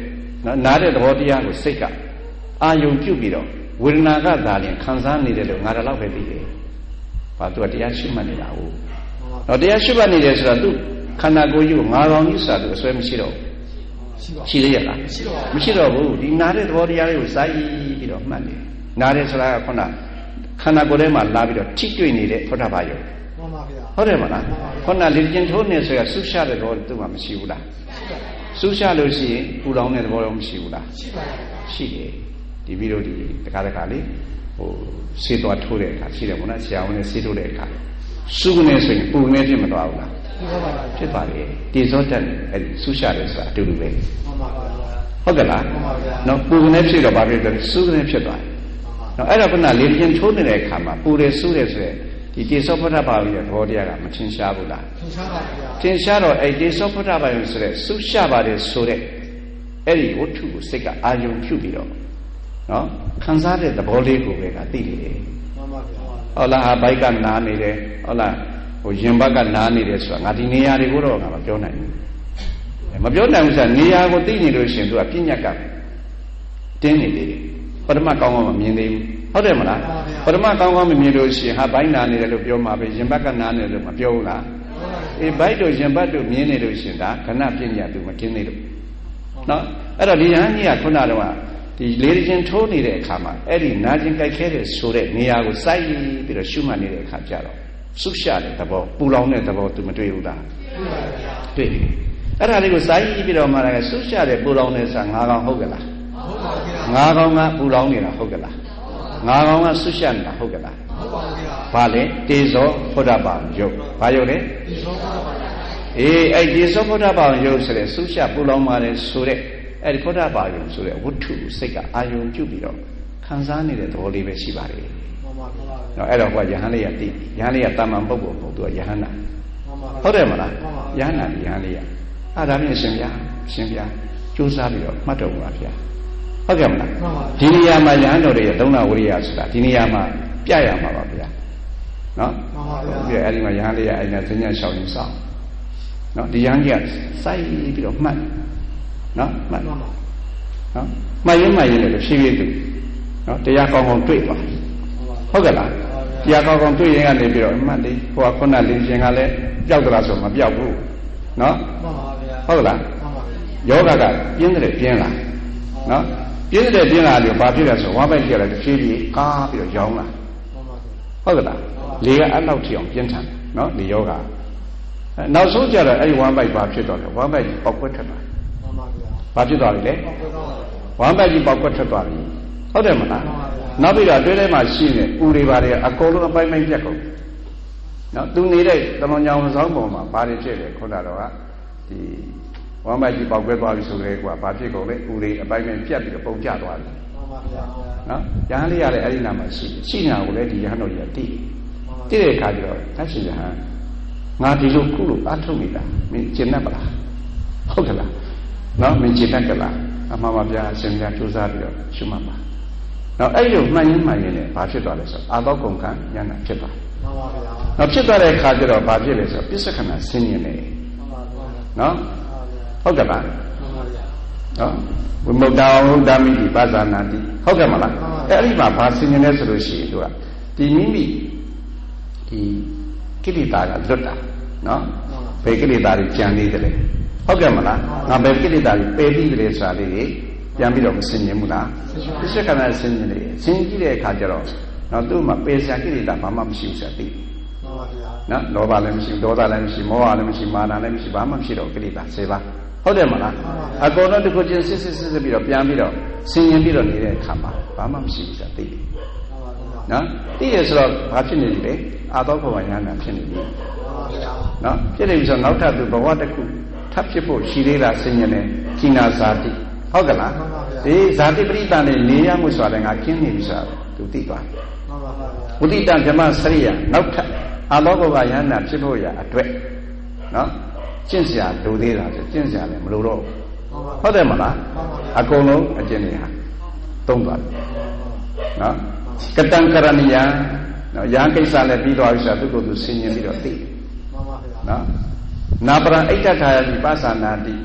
နားတဲ့သဘောတရားကိုစိတ်ကအာယုံပြုတ်ပြီးတော့ဝေဒနာကသာလျှင်ခံစားနေတယ်လို့ငါတော့ပဲသိတယ်။ဘာသူကတရားရှိမှတ်နေတာဟုတ်။တော့တရားရှိမှတ်နေတယ်ဆိုတော့သူခန္ဓာကိုယ်ကြီးကိုငါကောင်ကြီးဆိုတာသူအစွဲမရှိတော့ဘူးရှိသေးရလားမရှိတော့ဘူးဒီနားတဲ့သဘောတရားလေးကိုစိုက်ပြီးတော့မှတ်နေနားတဲ့ဆိုတာကခုနခန္ဓာကိုယ်ထဲမှာလာပြီးတော့ထိတွေ့နေတဲ့ဖုဒ္ဓဘာယုံမှန်ပါဗျာဟုတ်တယ်မလားခုနလေ့ကျင့်ထိုးနေဆိုရဆုရှတဲ့သဘောသူမှမရှိဘူးလားဆုရှလို့ရှိရင်ပူလောင်တဲ့သဘောတော့မရှိဘူးလားရှိပါဘူးရှိတယ်ဒီပြီးတော့ဒီတခါလေးဟိုဆေးသွားထိုးတဲ့အခါရှိတယ်မို့လားဆရာဝန်နဲ့ဆေးထိုးတဲ့အခါစုကနေဆိုရင်ပူနေဖြစ်မသွားဘူးလားဖြစ်ပါလေတေဇောတက်အဲ့ဒီဆုရှတယ်ဆိုတာအတူတူပဲမှန်ပါပါဟုတ်ကဲ့လားမှန်ပါဗျာနော်ပူနေဖြစ်တော့ဘာဖြစ်လဲစုကနေဖြစ်သွားတယ်နော်အဲ့တော့ခုနလေ့ကျင့်ထိုးနေတဲ့အခါမှာပူတယ်စုတယ်ဆိုတဲ့ဒီတေဇောဖုဒ္ဓဘာဝရဲ့သဘောတရားကမထင်ရှားဘူးလားထင်ရှားပါဗျာထင်ရှားတော့အဲ့တေဇောဖုဒ္ဓဘာဝဆိုတဲ့ဆုရှပါတယ်ဆိုတဲ့အဲ့ဒီဝတ္ထုကိုစိတ်ကအာယုံပြုပြီးတော့နော်ခံစားတဲ့သဘောလေးကိုပဲကသိနေတယ်မှန်ပါဗျာဟုတ်လားဘိုက်ကနားနေတယ်ဟုတ်လားဟိုရင်ဘက်ကနားနေတယ်ဆိုတာငါဒီနေရာတွေကိုတော့ငါမပြောနိုင်ဘူးမပြောနိုင်ဘူးဆိုတာနေရာကိုသိနေလို့ရှိရင်သူကပြညတ်ကတင်းနေတယ်ပထမကောင်းကောင်းမမြင်သေးဘူးဟုတ်တယ်မလားပထမကောင်းကောင်းမမြင်လို့ရှိရင်ဟာဘိုက်နာနေတယ်လို့ပြောမှာပဲရင်ဘက်ကနားနေတယ်လို့မပြောဘူးလားအေးဘိုက်တို့ရင်ဘက်တို့မြင်နေလို့ရှိရင်ဒါခဏပြညတ်သူမกินသေးလို့နော်အဲ့တော့ဒီဟန်ကြီးကခုနတော့ဒီလေချင်းထိုးနေတဲ့အခါမှာအဲ့ဒီနာကျင်ကြိုက်ခဲတဲ့ဆိုတဲ့နေရာကိုစိုက်ပြီးတော့ရှုမှတ်နေတဲ့အခါကျတော့ဆုရှတဲ့သဘောပူလောင်တဲ့သဘောသူမတွေ့ဘူးလားတွေ့ပြီအဲ့ဒါလေးကိုစိုက်ပြီးတော့မှလည်းဆုရှတဲ့ပူလောင်တဲ့ဆိုတာငါးကောင်ဟုတ်ကလားဟုတ်ပါဘူးငါးကောင်ကပူလောင်နေတာဟုတ်ကလားငါးကောင်ကဆုရှနေတာဟုတ်ကလားဟုတ်ပါဘူးဘာလဲတေဇောဖုဒ္ဓဘာယုတ်ဘာယုတ်လဲတေဇောဖုဒ္ဓဘာအေးအဲ့တေဇောဖုဒ္ဓဘာယုတ်ဆိုတဲ့ဆုရှပူလောင်ပါတယ်ဆိုတဲ့အဲ့ဒီဖုဒ္ဓဘာယုံဆိုတဲ့ဝတ္ထုစိတ်ကအာယုံပြုပြီးတော့ခံစားနေတဲ့သဘောလေးပဲရှိပါတယ်မှန်ပါဗျာနော်အဲ့တော့ကယဟန်လေးကသိယဟန်လေးကတာမန်ပုဂ္ဂိုလ်မဟုတ်သူကယဟန်နာဟုတ်တယ်မလားယဟန်နာဒီယဟန်လေးကအဲ့ဒါဖြင့်ရှင်ဗျာကြိုးစားပြီးတော့မှတ်တော်မူပါဗျာဟုတ်ကဲ့မလားဒီနေရာမှာယဟန်တော်ရဲ့သုံးနာဝရိယဆိုတာဒီနေရာမှာပြရမှာပါဗျာနော်မှန်ပါဗျာပြီးအဲ့ဒီမှာယဟန်လေးကအဲ့ဒါဇဉ္ညာရှောင်းရင်ဆောင်နော်ဒီယဟန်ကြီးကစိုက်ပြီးတော့မှတ်နော်မှတ်နော်မှတ်ရင်လည်းဖြည်းဖြည်းတူနော်တရားကောင်းကောင်းတွေ့သွားဟုတ်ကဲ့လားတရားကောင်းကောင်းတွေ့ရင်ကနေပြီးတော့အမှတ်လေးဟိုကခုနလင်းရှင်ကလည်းပျောက်သလားဆိုမပျောက်ဘူးနော်မှန်ပါဗျာဟုတ်လားမှန်ပါယောဂကပြင်းတယ်ပြင်းလာနော်ပြင်းတယ်ပြင်းလာတယ်ဘာဖြစ်လဲဆိုဝါပိုက်ကြရတယ်ဖြည်းဖြည်းကားပြီးတော့ရောင်းလာဟုတ်ကဲ့လားလေကအဲ့လောက်ထိအောင်ပြင်းထန်နော်ဒီယောဂနောက်ဆုံးကြတော့အဲ့ဒီဝါပိုက်ဘာဖြစ်တော့လဲဝါပိုက်ပေါက်ကွက်ထက်တာဘာဖြစ်သွားပြီလဲဝမ်းပတ်ကြီးပေါက်ကွက်ထွက်သွားပြီဟုတ်တယ်မလားနောက်ပြီးတော့အတွင်းထဲမှာရှိနေဥတွေပါတယ်အကုန်လုံးအပိုင်းပိုင်းပြတ်ကုန်နော်သူနေတဲ့တမန်ကြောင်ဆောင်ပေါ်မှာဘာတွေဖြစ်လဲခုနတော့ကဒီဝမ်းပတ်ကြီးပေါက်ကွက်သွားပြီဆိုတော့ကွာဘာဖြစ်ကုန်လဲဥတွေအပိုင်းပိုင်းပြတ်ပြီးတော့ပုံကျသွားပြီနော်ရဟန်းလေးရလည်းအဲ့ဒီနာမှာရှိနေတာကိုလည်းဒီရဟန်းတော်ကြီးကသိတဲ့အခါကျတော့သတ်ရှင်ရဟန်းငါဒီလိုခုလိုအထုတ်နေတာမင်းကျင်တတ်ပါလားဟုတ်ကဲ့လားနော်မင်းကျင်တတ်ကြလားအမှန်ပါဗျာအရှင်များကြိုးစားပြီးတော့ရှုမှတ်ပါနော်အဲ့လိုမှန်ရင်လည်းဘာဖြစ်သွားလဲဆိုအာသောကုန်ကံဉာဏ်ဖြစ်သွားမှန်ပါဗျာနော်ဖြစ်သွားတဲ့အခါကျတော့ဘာဖြစ်လဲဆိုပစ္စကနာဆင်းရဲနေမှန်ပါဗျာနော်ဟုတ်ကဲ့လားမှန်ပါဗျာနော်ဝိမု ക്ത ဝုဒ္ဓမိတိပါဇာနာတိဟုတ်ကဲ့မလားအဲ့ဒီမှာဘာဆင်းရဲလဲဆိုလို့ရှိရင်သူကဒီမိမိဒီကိလေသာကလွတ်တာနော်ဘယ်ကိလေသာတွေကြံနေတယ်လဲဟုတ်ကဲ့မလားငါဘယ်ကိလေသာတွေပယ်ပြီးတယ်ဆိုတာလေးပြန်ပြီးတော့မဆင်ញင်ဘူးလားပစ္စကနာဆင်ញင်လေဆင်ញင်ကြည့်တဲ့အခါကျတော့နော်သူ့မှာပယ်စရာကိလေသာဘာမှမရှိဘူးဆိုတာသိမှန်ပါဗျာနော်လောဘလည်းမရှိဒေါသလည်းမရှိမောဟလည်းမရှိမာနလည်းမရှိဘာမှမရှိတော့ကိလေသာ10ပါးဟုတ်တယ်မလားအကုန်လုံးတစ်ခုချင်းစစ်ပြီးတော့ပြန်ပြီးတော့ဆင်ញင်ပြီးတော့နေတဲ့အခါမှာဘာမှမရှိဘူးဆိုတာသိတယ်နော်သိရဆိုတော့ဘာဖြစ်နေလဲအာသောဘဝဉာဏ်နဲ့ဖြစ်နေပြီနော်ဖြစ်နေပြီဆိုတော့နောက်ထပ်သူဘဝတစ်ခုထပ်ဖြစ်ဖို့ရှိသေးလားဆင်ញင်တယ်ကိနာဇာတိဟုတ်ကလားဒီဇာတိပရိသတ်နဲ့နေရမှုဆိုတာလည်းငါကျင်းနေပြီဆိုတာသူသိသွားတယ်ဝိတိတဓမ္မစရိယနောက်ထပ်အာလောကဘယန္တာဖြစ်ဖို့ရအတွက်နော်ကျင့်စရာလိုသေးတာဆိုကျင့်စရာလည်းမလိုတော့ဟုတ်တယ်မလားအကုန်လုံးအကျင့်တွေဟာသုံးသွားတယ်နော်ကတံကရဏီယနော်ယဟန်ကိစ္စလည်းပြီးသွားပြီဆိုတာသူ့ကိုယ်သူဆင်ញင်ပြီးတော့သိတယ်နော်နာပရံဣဋ္ဌထာယတိပါသနာတိ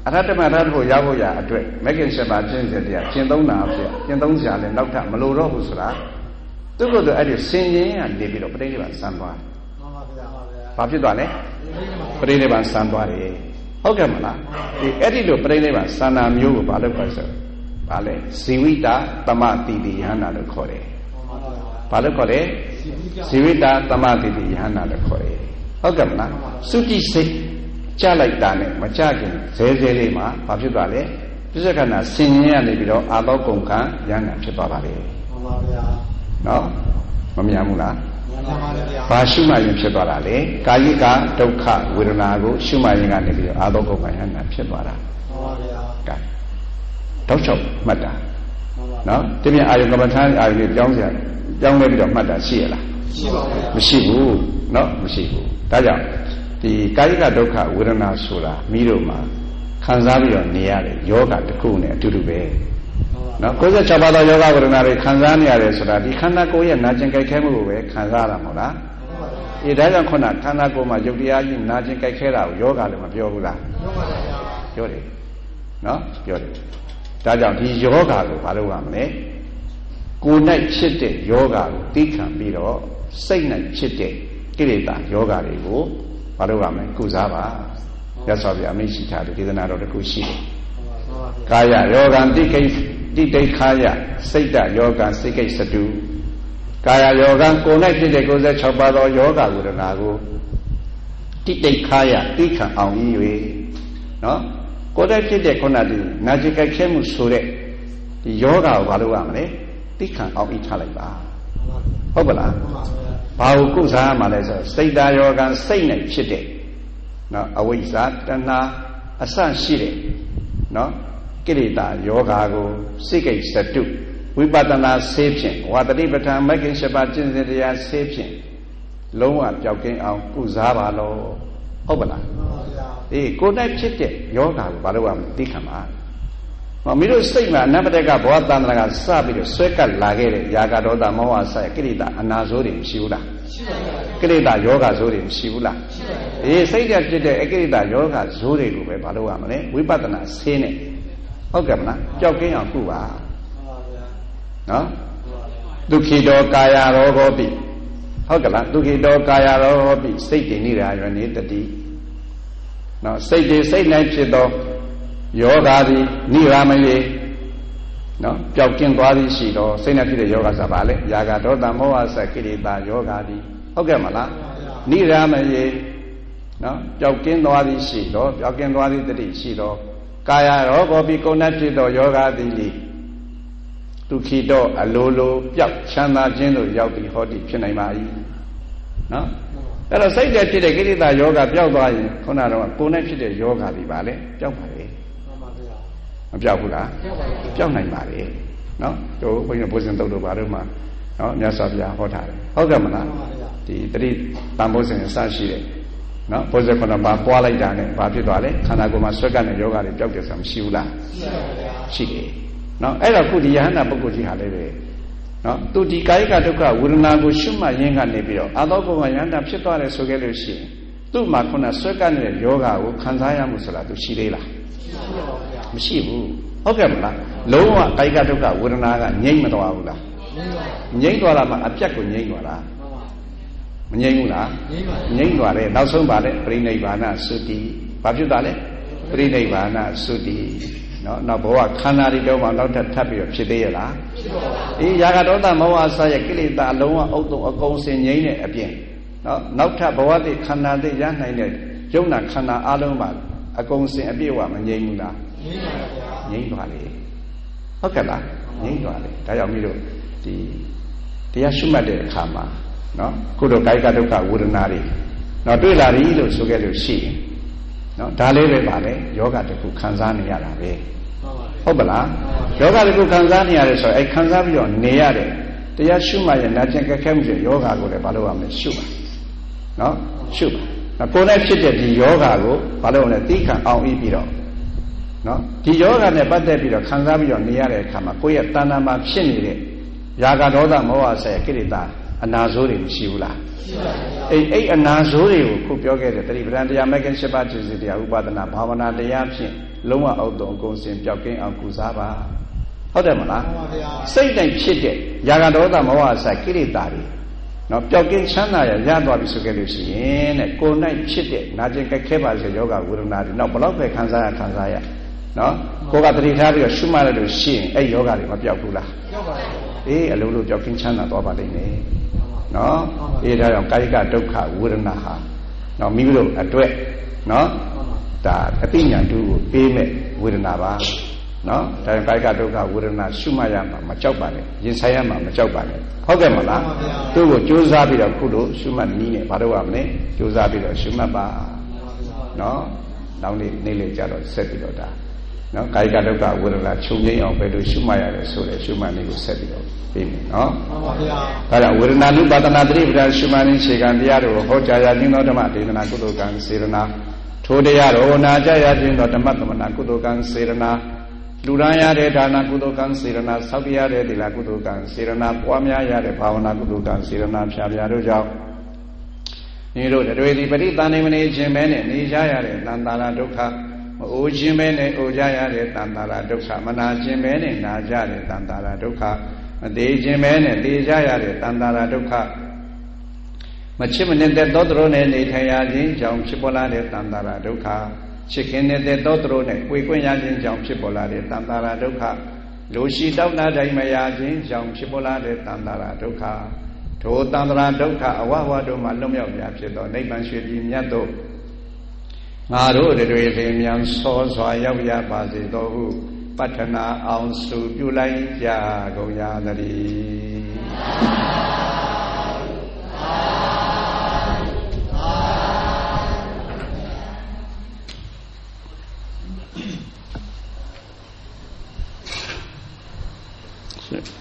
အရဟတမရဟတ်ဖို့ရောက်ဖို့ရအတွက်မဂ္ဂင်7 ပါးကျင့်စဉ်တရားကျင့်သုံးတာဖြစ်ကျင့်သုံးစရာလည်းနောက်ထပ်မလိုတော့ဘူးဆိုတာသူ့ကိုယ်သူအဲ့ဒီစင်ရင်ကနေပြီးတော့ပြိဋိဘံစံသွားဘာဖြစ်သွားလဲပြိဋိဘံစံသွားတယ်ဟုတ်ကဲ့မလားဒီအဲ့ဒီလိုပြိဋိဘံစံနာမျိုးကိုဘာလို့ခေါ်ဆိုဘာလဲဇီဝိတာသမတိတိယဟနာလို့ခေါ်တယ်ဘာလို့ခေါ်လဲဇီဝိတာသမတိတိယဟနာလို့ခေါ်တယ်ဟုတ်ကဲ့မလားသုတိစိတ်ကြလိုက်တာနဲ့မကြခင်ဇဲဇဲလေးမှာဘာဖြစ်သွားလဲပြစ္ဆခဏဆင်ញင်းရနေပြီးတော့အာသောကုန်ခံယန္တာဖြစ်သွားပါလေမှန်ပါဗျာနော်မမြင်ဘူးလားမှန်ပါဗျာဘာရှုမှရင်ဖြစ်သွားတာလေကာယိကဒုက္ခဝေဒနာကိုရှုမှရင်ကနေပြီးတော့အာသောကုန်ခံယန္တာဖြစ်သွားတာမှန်ပါဗျာကဲတောက်ချုပ်မှတ်တာနော်ဒီပြန်အာယုကမ္မထာအာယုလေးပြောင်းစရာပြောင်းလဲပြီးတော့မှတ်တာရှိရလားရှိပါဘူးမရှိဘူးနော်မရှိဘူးဒါကြောင့်ဒီကာယိကဒုက္ခဝေဒနာဆိုတာမိတို့မှာခံစားပြီးတော့နေရတဲ့ယောဂတစ်ခုနဲ့အတူတူပဲနော်96ပါးသောယောဂဝေဒနာတွေခံစားနေရတယ်ဆိုတာဒီခန္ဓာကိုယ်ရဲ့နာကျင်ကြိုက်ခဲမှုကိုပဲခံစားရတာမဟုတ်လားအေးဒါကြောင့်ခုနခန္ဓာကိုယ်မှာယုတ်တရားကြီးနာကျင်ကြိုက်ခဲတာကိုယောဂလည်းမပြောဘူးလားပြောတယ်နော်ပြောတယ်ဒါကြောင့်ဒီယောဂကိုဘာလို့ရမလဲကိုယ်၌ဖြစ်တဲ့ယောဂကိုသိခံပြီးတော့စိတ်၌ဖြစ်တဲ့ကိလေသာယောဂတွေကိုဘာလို့ရမလဲကုစားပါရသော်ပြအမိရှိထားတဲ့ဒေသနာတော်တစ်ခုရှိတယ်ကာယယောဂံတိကိတိဋ္ဌိခာယစိတ်တယောဂံစိတ်ကိစတုကာယယောဂံကိုယ်၌ဖြစ်တဲ့96ပါးသောယောဂဝေဒနာကိုတိဋ္ဌိခာယသိခံအောင်ဤ၍နော်ကိုယ်၌ဖြစ်တဲ့ခုနကနာကျင်ကြိုက်ခဲမှုဆိုတဲ့ဒီယောဂကိုဘာလို့ရမလဲသိခံအောင်ဤထားလိုက်ပါဟုတ်ပါလားဘာကိုကုစားရမှာလဲဆိုစိတ်တယောဂံစိတ်၌ဖြစ်တဲ့နော်အဝိဇ္ဇာတဏှာအစရှိတဲ့နော်ကိလေသာယောဂါကိုစိတ်ကိစ္စတုဝိပဿနာဆေးဖြင့်ဝါတတိပဋ္ဌာန်မဂ္ဂင်7 ပါးကျင့်စဉ်တရားဆေးဖြင့်လုံးဝပျောက်ကင်းအောင်ကုစားပါလို့ဟုတ်ပါလားမှန်ပါဗျာအေးကိုယ်၌ဖြစ်တဲ့ယောဂါကိုဘာလို့ရမလဲသိခံပါမင်းတို့စိတ်မှာအနပတကဘောသန္တရာကစပြီးတော့ဆွဲကပ်လာခဲ့တဲ့ຢာကဒေါသမောဟဆိုင်ကိလေသာအနာဆိုးတွေမရှိဘူးလားရှိပါဘူးကိလေသာယောဂဆိုးတွေမရှိဘူးလားရှိပါဘူးအေးစိတ်ရဖြစ်တဲ့အကိလေသာယောဂဆိုးတွေကိုပဲဘာလို့ရမလဲဝိပဿနာဆေးနဲ့ဟုတ်ကဲ့မလားကြောက်ကင်းအောင်ကုပါနော်ဒုက္ခိတောကာယရောဂောပိဟုတ်ကဲ့လားဒုက္ခိတောကာယရောဂောပိစိတ်တည်နေတာရနေတတိနော်စိတ်တည်စိတ်၌ဖြစ်သောယောဂါသည်နိရာမယေနော်ပျောက်ကင်းသွားသည်ရှိတော့စိတ်နဲ့ဖြစ်တဲ့ယောဂဆိုတာဘာလဲຢာကဒေါသမောဟစကိလေသာယောဂါသည်ဟုတ်ကဲ့မလားနိရာမယေနော်ပျောက်ကင်းသွားသည်ရှိတော့ပျောက်ကင်းသွားသည်တတိရှိတော့ကာယရောဂောပိကုဏဖြစ်သောယောဂါသည်လေဒုက္ခိတောအလိုလိုပျောက်ချမ်းသာခြင်းတို့ရောက်ပြီးဟောတိဖြစ်နိုင်ပါ၏နော်အဲ့တော့စိတ်တည်းဖြစ်တဲ့ကိလေသာယောဂပျောက်သွားရင်ခုနကတော့ကိုယ်နဲ့ဖြစ်တဲ့ယောဂသည်ပါလေပျောက်ပါလေမပျောက်ဘူးလားပျောက်နိုင်ပါလေနော်တို့ဘုန်းကြီးဘုဇင်တုတ်တို့ဘာလို့မှနော်မြတ်စွာဘုရားဟောထားတယ်ဟုတ်ကဲ့မလားဒီတတိတန်ဖိုးစဉ်အစရှိတယ်နော်ဘုဇင်ခုနပါပွားလိုက်တာနဲ့ဘာဖြစ်သွားလဲခန္ဓာကိုယ်မှာဆွဲကပ်တဲ့ယောဂတွေပျောက်တယ်ဆိုတာမရှိဘူးလားရှိတယ်နော်အဲ့တော့ခုဒီယဟန္တာပုဂ္ဂိုလ်ကြီးဟာလည်းပဲနော်သူဒီကာယကဒုက္ခဝေဒနာကိုရှုမှတ်ရင်းကနေပြီးတော့အာသောကုံကယဟန္တာဖြစ်သွားတယ်ဆိုခဲ့လို့ရှိရင်သူ့မှာခုနဆွဲကပ်နေတဲ့ယောဂကိုခံစားရမှုဆိုတာသူရှိသေးလားမရှိဘူးဟုတ်ကဲ့မလားလုံးဝကာယကဒုက္ခဝေဒနာကငြိမ့်မသွားဘူးလားငြိမ့်သွားတာမှအပြတ်ကိုငြိမ့်သွားတာမငြိမ့်ဘူးလားငြိမ့်သွားတယ်နောက်ဆုံးပါလေပြိဋိဘာနသုတိဘာဖြစ်သွားလဲပြိဋိဘာနသုတိနော်နောက်ဘဝခန္ဓာတွေတော့မှနောက်ထပ်ပြီးတော့ဖြစ်သေးရလားဖြစ်ပါဘူးအေးຢာကဒေါသမောဟအစရဲ့ကိလေသာအလုံးဝအုပ်တုံအကုန်စင်ငြိမ့်တဲ့အပြင်နော်နောက်ထပ်ဘဝတိခန္ဓာတိရနိုင်တဲ့ယုံနာခန္ဓာအလုံးမှာအကုန်စင်အပြည့်အဝမငြိမ့်ဘူးလားငြိမ့်ပါဗျာငြိမ့်သွားလေဟုတ်ကဲ့လားငြိမ့်သွားလေဒါကြောင့်မိတို့ဒီတရားရှုမှတ်တဲ့အခါမှာနော်ခုတော့ကာယကဒုက္ခဝေဒနာတွေနော်တွေ့လာပြီလို့ဆိုခဲ့လို့ရှိရင်နော်ဒါလေးပဲပါလေယောဂတစ်ခုခံစားနေရတာပဲဟုတ်ပါလားယောဂတစ်ခုခံစားနေရတယ်ဆိုတော့အဲခံစားပြီးတော့နေရတယ်တရားရှုမှရင်နာကျင်ကြက်ခဲမှုတွေယောဂကိုလည်းဘာလို့ရမလဲရှုပါနော်ရှုပါကိုယ်နဲ့ဖြစ်တဲ့ဒီယောဂကိုဘာလို့လဲသိခံအောင်ပြီးတော့နော်ဒီယောဂနဲ့ပတ်သက်ပြီးတော့ခံစားပြီးတော့နေရတဲ့အခါမှာကိုယ့်ရဲ့တဏ္ဍာမှာဖြစ်နေတဲ့ຢာကဒေါသမောဟဆက်ကိလေသာအနာဆိုးတွေမရှိဘူးလားအဲ့အနာဆိုးတွေကိုခုပြောခဲ့တဲ့တတိပဒံတရားမဲ့ခင်7ပါးจิตတရားဥပဒနာဘာဝနာတရားဖြင့်လုံးဝအောက်တော်အကုန်စင်ပြောက်ကင်းအောင်ကုစားပါဟုတ်တယ်မလားစိတ်တိုင်းဖြစ်တဲ့ຢာကဒေါသမောဟအစကိလေသာတွေနော်ပျောက်ကင်းချမ်းသာရရသွားပြီဆိုခဲ့လို့ရှိရင်တဲ့ကိုယ်၌ဖြစ်တဲ့နာကျင်ကြက်ခဲပါစေယောဂဝေဒနာတွေနောက်ဘလောက်ပဲခံစားရနော်ကိုယ်ကတတိထားပြီးတော့ရှုမှတ်လိုက်လို့ရှိရင်အဲ့ယောဂတွေမပျောက်ဘူးလားပျောက်ပါဘူးအလုံးလုံးပျောက်ကင်းချမ်းသာသွားပါလိမ့်မယ်နော်ဒါကြောင့်ကာယကဒုက္ခဝေဒနာဟာနော်မိမိတို့အတွက်နော်ဒါအသိဉာဏ်တူကိုပေးမဲ့ဝေဒနာပါနော်ဒါကြောင့်ကာယကဒုက္ခဝေဒနာရှုမှတ်ရမှာမကြောက်ပါနဲ့ရင်ဆိုင်ရမှာမကြောက်ပါနဲ့ဟုတ်ကဲ့မလားသူ့ကိုကြိုးစားပြီးတော့ခုလိုရှုမှတ်နည်းနဲ့ဘာလို့ရမလဲကြိုးစားပြီးတော့ရှုမှတ်ပါနော်နောက်နေ့လေကြတော့ဆက်ပြီးတော့ဒါနော်ကာယကဒုက္ခဝေဒနာချုပ်ငြိမ်းအောင်ပဲလို့ရှုမှတ်ရတယ်ဆိုတဲ့ရှုမှတ်နည်းကိုဆက်ပြီးတော့ပြီးမယ်နော်မှန်ပါဗျာဒါကြောင့်ဝေဒနာနုပါဒနာတတိပဒရှုမှတ်နည်းခြေခံတရားတို့ဟောကြားရခြင်းသောဓမ္မဒေသနာကုသိုလ်ကံစေရနာထိုတရားတော်နာကြရခြင်းသောဓမ္မသမဏကုသိုလ်ကံစေရနာလူရန်ရတဲ့ဒါနကုသိုလ်ကံစေရနာဆောက်ရတဲ့သီလကုသိုလ်ကံစေရနာပွားများရတဲ့ဘာဝနာကုသိုလ်ကံစေရနာဖြာဖြာတို့ကြောင့်ဒီတို့တွေဒီပရိသန္တိမနေခြင်းပဲနဲ့နေကြရတဲ့တန်တာရဒုက္ခမအိုးခြင်းပဲနဲ့အိုကြရတဲ့တန်တာရဒုက္ခမနာခြင်းပဲနဲ့နာကြတဲ့တန်တာရဒုက္ခမသေးခြင်းပဲနဲ့သေကြရတဲ့တန်တာရဒုက္ခမချစ်မနေတဲ့သောတရိုနဲ့နေထိုင်ရခြင်းကြောင့်ဖြစ်ပေါ်လာတဲ့တန်တာရဒုက္ခချစ်ခင်နေတဲ့သောတရိုနဲ့ကိုယ်ကွင်းရခြင်းကြောင့်ဖြစ်ပေါ်လာတဲ့တန်တာရဒုက္ခလူရှိတောက်နာတိုင်းမရခြင်းကြောင့်ဖြစ်ပေါ်လာတဲ့တန်တာရဒုက္ခထိုတန်တာရဒုက္ခအဝဝတို့မှလွတ်မြောက်ရာဖြစ်သောနိဗ္ဗာန်ရွှေပြည်မြတ်သို့ငါတို့တွေလင်မြန်စောစွာရောက်ရပါစေသောဟုပတ္ထနာအောင်စုပြုလိုက်ကြကုန်ရသတည်း